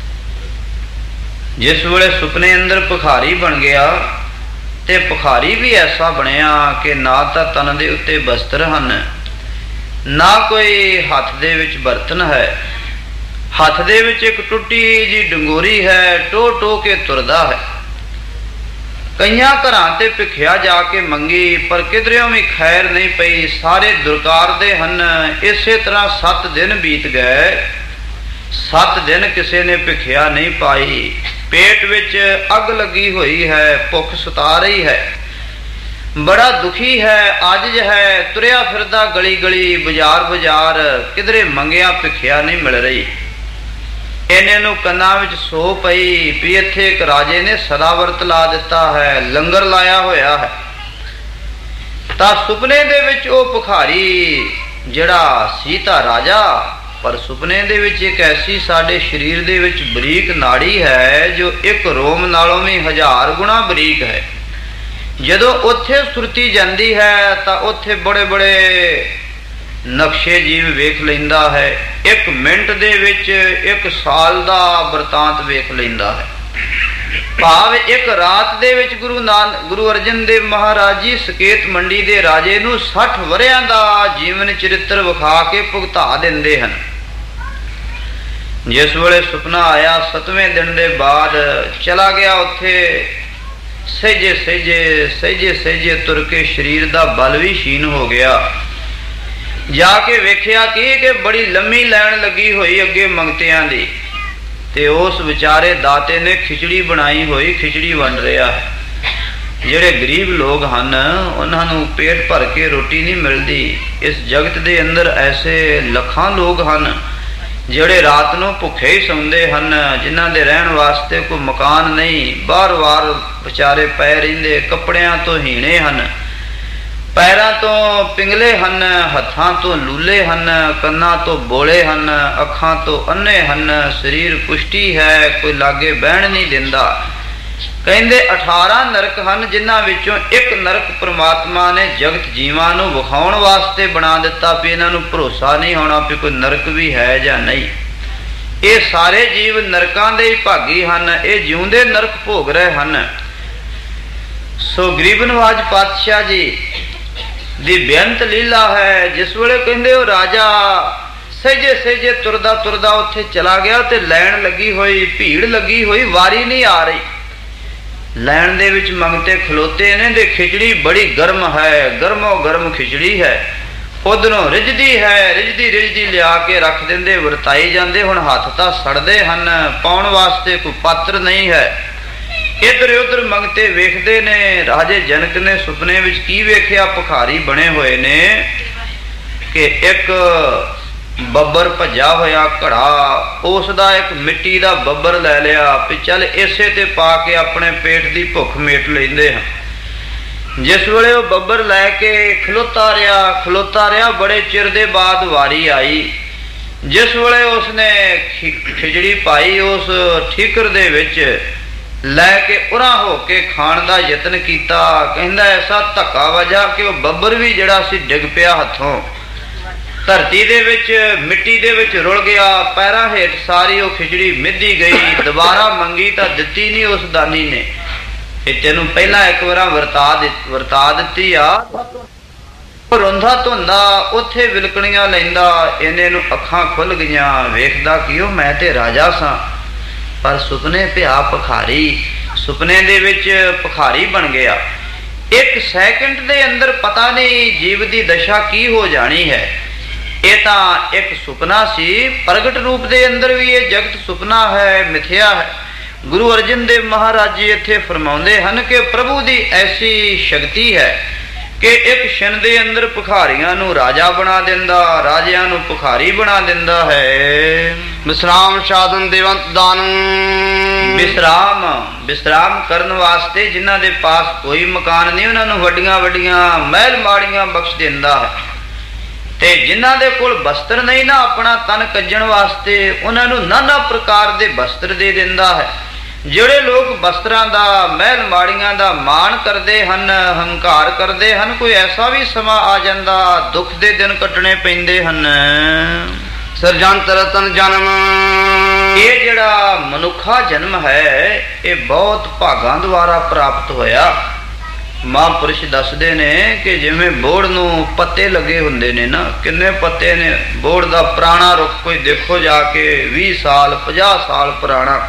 ਜਿਸ ਵੇਲੇ ਸੁਪਨੇ ਅੰਦਰ ਭਿਖਾਰੀ ਬਣ ਗਿਆ ਤੇ ਭਿਖਾਰੀ ਵੀ ਐਸਾ ਬਣਿਆ ਕਿ ਨਾ ਤਾਂ ਤਨ ਦੇ ਉੱਤੇ ਬਸਤਰ ਹਨ, ਨਾ ਕੋਈ ਹੱਥ ਦੇ ਵਿੱਚ ਬਰਤਨ ਹੈ। ਹੱਥ ਦੇ ਵਿੱਚ ਇੱਕ ਟੁੱਟੀ ਜੀ ਡੰਗੋਰੀ ਹੈ, ਟੋ ਟੋ ਕੇ ਤੁਰਦਾ ਹੈ। ਕਈਆਂ ਘਰਾਂ ਤੇ ਭਿਖਿਆ ਜਾ ਕੇ ਮੰਗੀ, ਪਰ ਕਿਧਰਿਓਂ ਵੀ ਖੈਰ ਨਹੀਂ ਪਈ। ਸਾਰੇ ਦੁਰਕਾਰਦੇ ਹਨ। ਇਸੇ ਤਰ੍ਹਾਂ ਸੱਤ ਦਿਨ ਬੀਤ ਗਏ। ਸੱਤ ਦਿਨ ਕਿਸੇ ਨੇ ਭਿਖਿਆ ਨਹੀਂ ਪਾਈ। ਪੇਟ ਵਿੱਚ ਅੱਗ ਲੱਗੀ ਹੋਈ ਹੈ, ਭੁੱਖ ਸਤਾ ਰਹੀ ਹੈ, ਬੜਾ ਦੁਖੀ ਹੈ, ਆਜਜ਼ ਹੈ, ਤੁਰਿਆ ਫਿਰਦਾ ਗਲੀ ਗਲੀ, ਬਾਜ਼ਾਰ ਬਾਜ਼ਾਰ, ਕਿਧਰੇ ਮੰਗਿਆ ਭਿਖਿਆ ਨਹੀਂ ਮਿਲ ਰਹੀ। ਇਹਨੇ ਨੂੰ ਕੰਨਾਂ ਵਿੱਚ ਸੋ ਪਈ ਵੀ ਇੱਥੇ ਇੱਕ ਰਾਜੇ ਨੇ ਸਦਾਵਰਤ ਲਾ ਦਿੱਤਾ ਹੈ, ਲੰਗਰ ਲਾਇਆ ਹੋਇਆ ਹੈ। ਤਾਂ ਸੁਪਨੇ ਦੇ ਵਿੱਚ ਉਹ ਭਿਖਾਰੀ ਜਿਹੜਾ ਸੀ ਤਾਂ ਰਾਜਾ, ਪਰ ਸੁਪਨੇ ਦੇ ਵਿੱਚ ਇੱਕ ਐਸੀ ਸਾਡੇ ਸਰੀਰ ਦੇ ਵਿੱਚ ਬਰੀਕ ਨਾੜੀ ਹੈ ਜੋ ਇੱਕ ਰੋਮ ਨਾਲੋਂ ਵੀ ਹਜ਼ਾਰ ਗੁਣਾ ਬਰੀਕ ਹੈ। ਜਦੋਂ ਉੱਥੇ ਸੁਰਤੀ ਜਾਂਦੀ ਹੈ ਤਾਂ ਉੱਥੇ ਬੜੇ ਬੜੇ ਨਕਸ਼ੇ ਜੀਵ ਵੇਖ ਲੈਂਦਾ ਹੈ। ਇੱਕ ਮਿੰਟ ਦੇ ਵਿੱਚ ਇੱਕ ਸਾਲ ਦਾ ਵਰਤਾਂਤ ਵੇਖ ਲੈਂਦਾ ਹੈ। ਭਾਵ ਇੱਕ ਰਾਤ ਦੇ ਵਿੱਚ ਗੁਰੂ ਨਾਨਕ ਗੁਰੂ ਅਰਜਨ ਦੇਵ ਮਹਾਰਾਜ ਜੀ ਸਕੇਤ ਮੰਡੀ ਦੇ ਰਾਜੇ ਨੂੰ ਸੱਠ ਵਰਿਆਂ ਦਾ ਜੀਵਨ ਚਰਿੱਤਰ ਵਿਖਾ ਕੇ ਭੁਗਤਾ ਦਿੰਦੇ ਹਨ। ਜਿਸ ਵੇਲੇ ਸੁਪਨਾ ਆਇਆ, ਸੱਤਵੇਂ ਦਿਨ ਦੇ ਬਾਅਦ ਚਲਾ ਗਿਆ ਉੱਥੇ। ਸਹਿਜੇ ਸਹਿਜੇ ਸਹਿਜੇ ਸਹਿਜੇ ਤੁਰ ਕੇ ਸਰੀਰ ਦਾ ਬਲ ਵੀ ਛੀਨ ਹੋ ਗਿਆ। ਜਾ ਕੇ ਵੇਖਿਆ ਕਿ ਕਿ ਬੜੀ ਲੰਮੀ ਲਾਈਨ ਲੱਗੀ ਹੋਈ ਅੱਗੇ ਮੰਗਤਿਆਂ ਦੀ, ਤੇ ਉਸ ਵਿਚਾਰੇ ਦਾਤੇ ਨੇ ਖਿਚੜੀ ਬਣਾਈ ਹੋਈ, ਖਿਚੜੀ ਵੰਡ ਰਿਹਾ ਹੈ। ਜਿਹੜੇ ਗਰੀਬ ਲੋਕ ਹਨ ਉਹਨਾਂ ਨੂੰ ਪੇਟ ਭਰ ਕੇ ਰੋਟੀ ਨਹੀਂ ਮਿਲਦੀ। ਇਸ ਜਗਤ ਦੇ ਅੰਦਰ ਐਸੇ ਲੱਖਾਂ ਲੋਕ ਹਨ ਜਿਹੜੇ ਰਾਤ ਨੂੰ ਭੁੱਖੇ ਹੀ ਸੌਂਦੇ ਹਨ, ਜਿਨ੍ਹਾਂ ਦੇ ਰਹਿਣ ਵਾਸਤੇ ਕੋਈ ਮਕਾਨ ਨਹੀਂ, ਬਾਰ-ਬਾਰ ਵਿਚਾਰੇ ਪਏ ਰਹਿੰਦੇ, ਕੱਪੜਿਆਂ ਤੋਂ ਹੀਣੇ ਹਨ, ਪੈਰਾਂ ਤੋਂ ਪਿੰਗਲੇ ਹਨ, ਹੱਥਾਂ ਤੋਂ ਲੂਲੇ ਹਨ, ਕੰਨਾਂ ਤੋਂ ਬੋਲੇ ਹਨ, ਅੱਖਾਂ ਤੋਂ ਅੰਨੇ ਹਨ, ਸਰੀਰ ਕੁਸ਼ਟੀ ਹੈ, ਕੋਈ ਲਾਗੇ ਬਹਿਣ ਨਹੀਂ ਦਿੰਦਾ। ਕਹਿੰਦੇ ਅਠਾਰਾਂ ਨਰਕ ਹਨ, ਜਿਨ੍ਹਾਂ ਵਿੱਚੋਂ ਇੱਕ ਨਰਕ ਪ੍ਰਮਾਤਮਾ ਨੇ ਜਗਤ ਜੀਵਾਂ ਨੂੰ ਵਿਖਾਉਣ ਵਾਸਤੇ ਬਣਾ ਦਿੱਤਾ ਵੀ ਇਹਨਾਂ ਨੂੰ ਭਰੋਸਾ ਨਹੀਂ ਹੋਣਾ ਵੀ ਕੋਈ ਨਰਕ ਵੀ ਹੈ ਜਾਂ ਨਹੀਂ। ਇਹ ਸਾਰੇ ਜੀਵ ਨਰਕਾਂ ਦੇ ਹੀ ਭਾਗੀ ਹਨ, ਇਹ ਜਿਉਂਦੇ ਨਰਕ ਭੋਗ ਰਹੇ ਹਨ। ਸੋ ਗਰੀਬ ਨਵਾਜ ਪਾਤਸ਼ਾਹ ਜੀ ਦੀ ਬੇਅੰਤ ਲੀਲਾ ਹੈ। ਜਿਸ ਵੇਲੇ ਕਹਿੰਦੇ ਉਹ ਰਾਜਾ ਸਹਿਜੇ ਸਹਿਜੇ ਤੁਰਦਾ ਤੁਰਦਾ ਉੱਥੇ ਚਲਾ ਗਿਆ ਤੇ ਲੈਣ ਲੱਗੀ ਹੋਈ, ਭੀੜ ਲੱਗੀ ਹੋਈ, ਵਾਰੀ ਨਹੀਂ ਆ ਰਹੀ। ਲੈਣ ਦੇ ਵਿੱਚ ਮੰਗਤੇ ਖਲੋਤੇ ਨੇ ਤੇ ਖਿਚੜੀ ਬੜੀ ਗਰਮ ਹੈ, ਗਰਮੋ ਗਰਮ ਖਿਚੜੀ ਹੈ, ਉਧਰੋਂ ਰਿੱਝਦੀ ਹੈ, ਰਿੱਝਦੀ ਰਿੱਝਦੀ ਲਿਆ ਕੇ ਰੱਖ ਦਿੰਦੇ, ਵਰਤਾਈ ਜਾਂਦੇ। ਹੁਣ ਹੱਥ ਤਾਂ ਸੜਦੇ ਹਨ, ਪਾਉਣ ਵਾਸਤੇ ਕੋਈ ਪਾਤਰ ਨਹੀਂ ਹੈ। ਇੱਧਰ ਉੱਧਰ ਮੰਗਤੇ ਵੇਖਦੇ ਨੇ। ਰਾਜੇ ਜਨਕ ਨੇ ਸੁਪਨੇ ਵਿੱਚ ਕੀ ਵੇਖਿਆ? ਭਿਖਾਰੀ ਬਣੇ ਹੋਏ ਨੇ ਕਿ ਇੱਕ ਬੱਬਰ ਭੱਜਾ ਹੋਇਆ ਘੜਾ, ਉਸ ਦਾ ਇੱਕ ਮਿੱਟੀ ਦਾ ਬੱਬਰ ਲੈ ਲਿਆ ਵੀ ਚੱਲ ਇਸੇ ਤੇ ਪਾ ਕੇ ਆਪਣੇ ਪੇਟ ਦੀ ਭੁੱਖ ਮੇਟ ਲੈਂਦੇ ਹਾਂ। ਜਿਸ ਵੇਲੇ ਉਹ ਬੱਬਰ ਲੈ ਕੇ ਖਲੋਤਾ ਰਿਹਾ ਖਲੋਤਾ ਰਿਹਾ ਬੜੇ ਚਿਰ ਦੇ ਬਾਅਦ ਵਾਰੀ ਆਈ। ਜਿਸ ਵੇਲੇ ਉਸਨੇ ਖਿਚੜੀ ਪਾਈ, ਉਸ ਠੀਕਰ ਦੇ ਵਿੱਚ ਲੈ ਕੇ ਉਰਾਂ ਹੋ ਕੇ ਖਾਣ ਦਾ ਯਤਨ ਕੀਤਾ। ਕਹਿੰਦਾ ਐਸਾ ਧੱਕਾ ਵਜਾ ਕਿ ਉਹ ਬੱਬਰ ਵੀ ਜਿਹੜਾ ਸੀ ਡਿੱਗ ਪਿਆ ਹੱਥੋਂ, ਧਰਤੀ ਦੇ ਵਿੱਚ ਮਿੱਟੀ ਦੇ ਵਿੱਚ ਰੁਲ ਗਿਆ। ਪੈਰਾਂ ਹੇਠ ਸਾਰੀ ਉਹ ਖਿਚੜੀ ਮਿੱਧੀ ਗਈ। ਦੁਬਾਰਾ ਮੰਗੀ ਤਾਂ ਦਿੱਤੀ ਨਹੀਂ ਉਸ ਦਾਨੀ ਨੇ। ਇਹ ਤੈਨੂੰ ਪਹਿਲਾਂ ਇੱਕ ਵਾਰ ਵਰਤਾ ਵਰਤਾ ਦਿੱਤੀ ਆ। ਰੋਂਦਾ ਧੁੰਦਾ ਉੱਥੇ ਵਿਲਕਣੀਆਂ ਲੈਂਦਾ, ਇਹਨੇ ਨੂੰ ਅੱਖਾਂ ਖੁੱਲ ਗਈਆਂ। ਵੇਖਦਾ ਕਿ ਉਹ ਮੈਂ ਤੇ ਰਾਜਾ ਸਾਂ, ਪਰ ਸੁਪਨੇ ਪਿਆ ਭਿਖਾਰੀ। ਸੁਪਨੇ ਦੇ ਵਿੱਚ ਭਿਖਾਰੀ ਬਣ ਗਿਆ। ਇੱਕ ਸੈਕਿੰਡ ਦੇ ਅੰਦਰ ਪਤਾ ਨਹੀਂ ਜੀਵ ਦੀ ਦਸ਼ਾ ਕੀ ਹੋ ਜਾਣੀ ਹੈ। ਇਹ ਤਾਂ ਇੱਕ ਸੁਪਨਾ ਸੀ। ਪ੍ਰਗਟ ਰੂਪ ਦੇ ਅੰਦਰ ਵੀ ਇਹ ਜਗਤ ਸੁਪਨਾ ਹੈ, ਮਿਥਿਆ ਹੈ। ਗੁਰੂ ਅਰਜਨ ਦੇਵ ਮਹਾਰਾਜ ਜੀ ਇੱਥੇ ਫਰਮਾਉਂਦੇ ਹਨ ਕਿ ਪ੍ਰਭੂ ਦੀ ਐਸੀ ਸ਼ਕਤੀ ਹੈ ਕਿ ਇੱਕ ਛਿਣ ਦੇ ਅੰਦਰ ਭਿਖਾਰੀਆਂ ਨੂੰ ਰਾਜਾ ਬਣਾ ਦਿੰਦਾ, ਰਾਜਿਆਂ ਨੂੰ ਭਿਖਾਰੀ ਬਣਾ ਦਿੰਦਾ ਹੈ। ਵਿਸਰਾਮ ਸਾਧਨ ਦੇਵੰਤ ਦਾਨ, ਵਿਸਰਾਮ ਵਿਸਰਾਮ ਕਰਨ ਵਾਸਤੇ ਜਿਨ੍ਹਾਂ ਦੇ ਪਾਸ ਕੋਈ ਮਕਾਨ ਨਹੀਂ, ਉਹਨਾਂ ਨੂੰ ਵੱਡੀਆਂ ਵੱਡੀਆਂ ਮਹਿਲ ਮਾੜੀਆਂ ਬਖਸ਼ ਦਿੰਦਾ ਹੈ। ਤੇ ਜਿਨ੍ਹਾਂ ਦੇ ਕੋਲ ਬਸਤਰ ਨਹੀਂ ਨਾ ਆਪਣਾ ਤਨ ਕੱਜਣ ਵਾਸਤੇ, ਉਹਨਾਂ ਨੂੰ ਨਾਨਾ ਪ੍ਰਕਾਰ ਦੇ ਬਸਤਰ ਦੇ ਦਿੰਦਾ ਹੈ। ਜਿਹੜੇ ਲੋਕ ਬਸਤਰਾਂ ਦਾ, ਮਹਿਲ ਮਾੜੀਆਂ ਦਾ ਮਾਣ ਕਰਦੇ ਹਨ, ਹੰਕਾਰ ਕਰਦੇ ਹਨ, ਕੋਈ ਐਸਾ ਵੀ ਸਮਾਂ ਆ ਜਾਂਦਾ ਦੁੱਖ ਦੇ ਦਿਨ ਕੱਟਣੇ ਪੈਂਦੇ ਹਨ। ਸਰਜੰਤ ਰਤਨ ਜਨਮ, ਇਹ ਜਿਹੜਾ ਮਨੁੱਖਾ ਜਨਮ ਹੈ ਇਹ ਬਹੁਤ ਭਾਗਾਂ ਦੁਆਰਾ ਪ੍ਰਾਪਤ ਹੋਇਆ। ਮਹਾਂਪੁਰਸ਼ ਦੱਸਦੇ ਨੇ ਕਿ ਜਿਵੇਂ ਬੋੜ ਨੂੰ ਪੱਤੇ ਲੱਗੇ ਹੁੰਦੇ ਨੇ ਨਾ, ਕਿੰਨੇ ਪੱਤੇ ਨੇ ਬੋੜ ਦਾ। ਪੁਰਾਣਾ ਰੁੱਖ ਕੋਈ ਦੇਖੋ ਜਾ ਕੇ ਵੀਹ ਸਾਲ ਪੰਜਾਹ ਸਾਲ ਪੁਰਾਣਾ,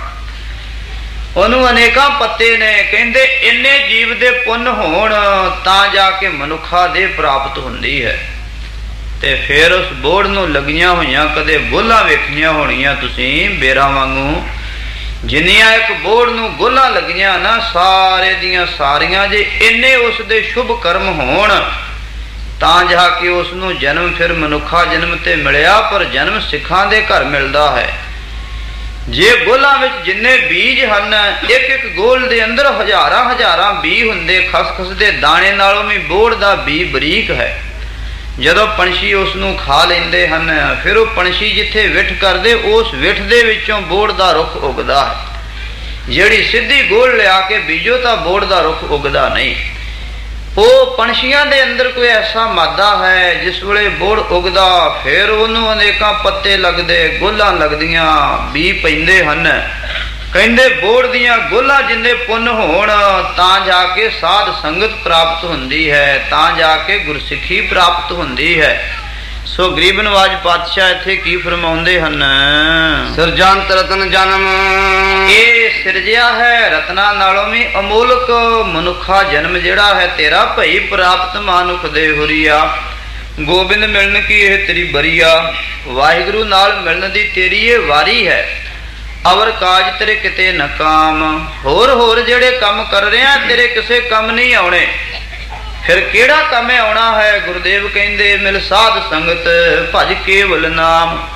ਉਹਨੂੰ ਅਨੇਕਾਂ ਪੱਤੇ ਨੇ। ਕਹਿੰਦੇ ਇੰਨੇ ਜੀਵ ਦੇ ਪੁੰਨ ਹੋਣ ਤਾਂ ਜਾ ਕੇ ਮਨੁੱਖਾ ਦੇਹ ਪ੍ਰਾਪਤ ਹੁੰਦੀ ਹੈ। ਤੇ ਫਿਰ ਉਸ ਬੋੜ ਨੂੰ ਲੱਗੀਆਂ ਹੋਈਆਂ ਕਦੇ ਗੋਲਾਂ ਵੇਖੀਆਂ ਹੋਣੀਆਂ ਤੁਸੀਂ ਬੇਰਾਂ ਵਾਂਗੂ। ਜਿੰਨੀਆਂ ਇੱਕ ਬੋੜ ਨੂੰ ਗੋਲਾਂ ਲੱਗੀਆਂ ਨਾ, ਸਾਰੇ ਦੀਆਂ ਸਾਰੀਆਂ ਜੇ ਇੰਨੇ ਉਸ ਦੇ ਸ਼ੁਭ ਕਰਮ ਹੋਣ ਤਾਂ ਜਾ ਕੇ ਉਸ ਨੂੰ ਜਨਮ ਫਿਰ ਮਨੁੱਖਾ ਜਨਮ ਤੇ ਮਿਲਿਆ। ਪਰ ਜਨਮ ਸਿੱਖਾਂ ਦੇ ਘਰ ਮਿਲਦਾ ਹੈ। ਜੇ ਗੋਲਾਂ ਵਿੱਚ ਜਿੰਨੇ ਬੀਜ ਹਨ, ਇੱਕ ਇੱਕ ਗੋਲ ਦੇ ਅੰਦਰ ਹਜ਼ਾਰਾਂ ਹਜ਼ਾਰਾਂ ਬੀ ਹੁੰਦੇ। ਖਸਖਸ ਦੇ ਦਾਣੇ ਨਾਲੋਂ ਵੀ ਬੋੜ ਦਾ ਬੀ ਬਰੀਕ ਹੈ। ਜਦੋਂ ਪੰਛੀ ਉਸ ਨੂੰ ਖਾ ਲੈਂਦੇ ਹਨ, ਫਿਰ ਉਹ ਪੰਛੀ ਜਿੱਥੇ ਵਿਠ ਕਰਦੇ, ਉਸ ਵਿਠ ਦੇ ਵਿੱਚੋਂ ਬੋੜ ਦਾ ਰੁੱਖ ਉੱਗਦਾ ਹੈ। ਜਿਹੜੀ ਸਿੱਧੀ ਗੋਲ ਲਿਆ ਕੇ ਬੀਜੋ ਤਾਂ ਬੋੜ ਦਾ ਰੁੱਖ ਉੱਗਦਾ ਨਹੀਂ। ਉਹ ਪੰਛੀਆਂ ਦੇ ਅੰਦਰ ਕੋਈ ਐਸਾ ਮਾਦਾ ਹੈ, ਜਿਸ ਵੇਲੇ ਬੋੜ ਉੱਗਦਾ ਫਿਰ ਉਹਨੂੰ ਅਨੇਕਾਂ ਪੱਤੇ ਲੱਗਦੇ, ਗੋਲਾਂ ਲੱਗਦੀਆਂ, ਬੀ ਪੈਂਦੇ ਹਨ। ਕਹਿੰਦੇ ਬੋੜ ਦੀਆਂ ਗੋਲਾਂ ਜਿੰਨੇ ਪੁੰਨ ਹੋਣ ਤਾਂ ਜਾ ਕੇ ਸਾਧ ਸੰਗਤ ਪ੍ਰਾਪਤ ਹੁੰਦੀ ਹੈ, ਤਾਂ ਜਾ ਕੇ ਗੁਰਸਿੱਖੀ ਪ੍ਰਾਪਤ ਹੁੰਦੀ ਹੈ। ਸੋ ਗਰੀਬ ਨਵਾਜ ਪਾਤਸ਼ਾਹ ਇੱਥੇ ਕੀ ਫਰਮਾਉਂਦੇ ਹਨ? ਸਰਜੰਤ ਰਤਨ ਜਨਮ, ਇਹ ਸਿਰਜਿਆ ਹੈ ਰਤਨਾ ਨਾਲੋਂ ਵੀ ਅਮੋਲਕ ਮਨੁੱਖਾ ਜਨਮ ਜਿਹੜਾ ਹੈ ਤੇਰਾ ਭਈ ਪ੍ਰਾਪਤ ਮਾਨੁਖ ਦੇ ਹੁਰੀਆ। ਗੋਬਿੰਦ ਮਿਲਣ ਕੀ ਇਹ ਤੇਰੀ ਬਰੀਆ, ਵਾਹਿਗੁਰੂ ਨਾਲ ਮਿਲਣ ਦੀ ਤੇਰੀ ਇਹ ਵਾਰੀ ਹੈ। ਅਵਰ ਕਾਜ ਤੇਰੇ ਕਿਤੇ ਨ ਕਾਮ, ਹੋਰ ਹੋਰ ਜਿਹੜੇ ਕੰਮ ਕਰ ਰਿਹਾ ਤੇਰੇ ਕਿਸੇ ਕੰਮ ਨਹੀਂ ਆਉਣੇ। ਫਿਰ ਕਿਹੜਾ ਕੰਮ ਆਉਣਾ ਹੈ? ਗੁਰਦੇਵ ਕਹਿੰਦੇ ਮਿਲ ਸਾਧ ਸੰਗਤ ਭਜ ਕੇਵਲ ਨਾਮ।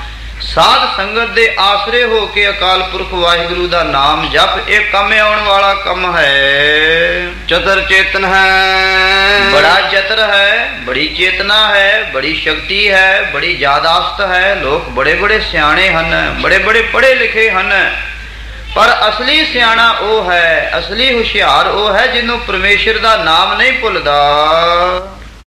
ਸਾਧ ਸੰਗਤ ਦੇ ਆਸਰੇ ਹੋ ਕੇ ਅਕਾਲ ਪੁਰਖ ਵਾਹਿਗੁਰੂ ਦਾ ਨਾਮ ਜਪ ਇਹ ਕੰਮ ਆਉਣ ਵਾਲਾ ਕੰਮ ਹੈ। ਚਤਰ ਚੇਤਨ ਹੈ, ਬੜਾ ਚਤਰ ਹੈ, ਬੜੀ ਚੇਤਨਾ ਹੈ, ਬੜੀ ਸ਼ਕਤੀ ਹੈ, ਬੜੀ ਯਾਦਾਸ਼ਤ ਹੈ। ਲੋਕ ਬੜੇ ਬੜੇ ਸਿਆਣੇ ਹਨ, ਬੜੇ ਬੜੇ ਪੜ੍ਹੇ ਲਿਖੇ ਹਨ, ਪਰ ਅਸਲੀ ਸਿਆਣਾ ਉਹ ਹੈ, ਅਸਲੀ ਹੁਸ਼ਿਆਰ ਉਹ ਹੈ ਜਿਹਨੂੰ ਪਰਮੇਸ਼ਰ ਦਾ ਨਾਮ ਨਹੀਂ ਭੁੱਲਦਾ।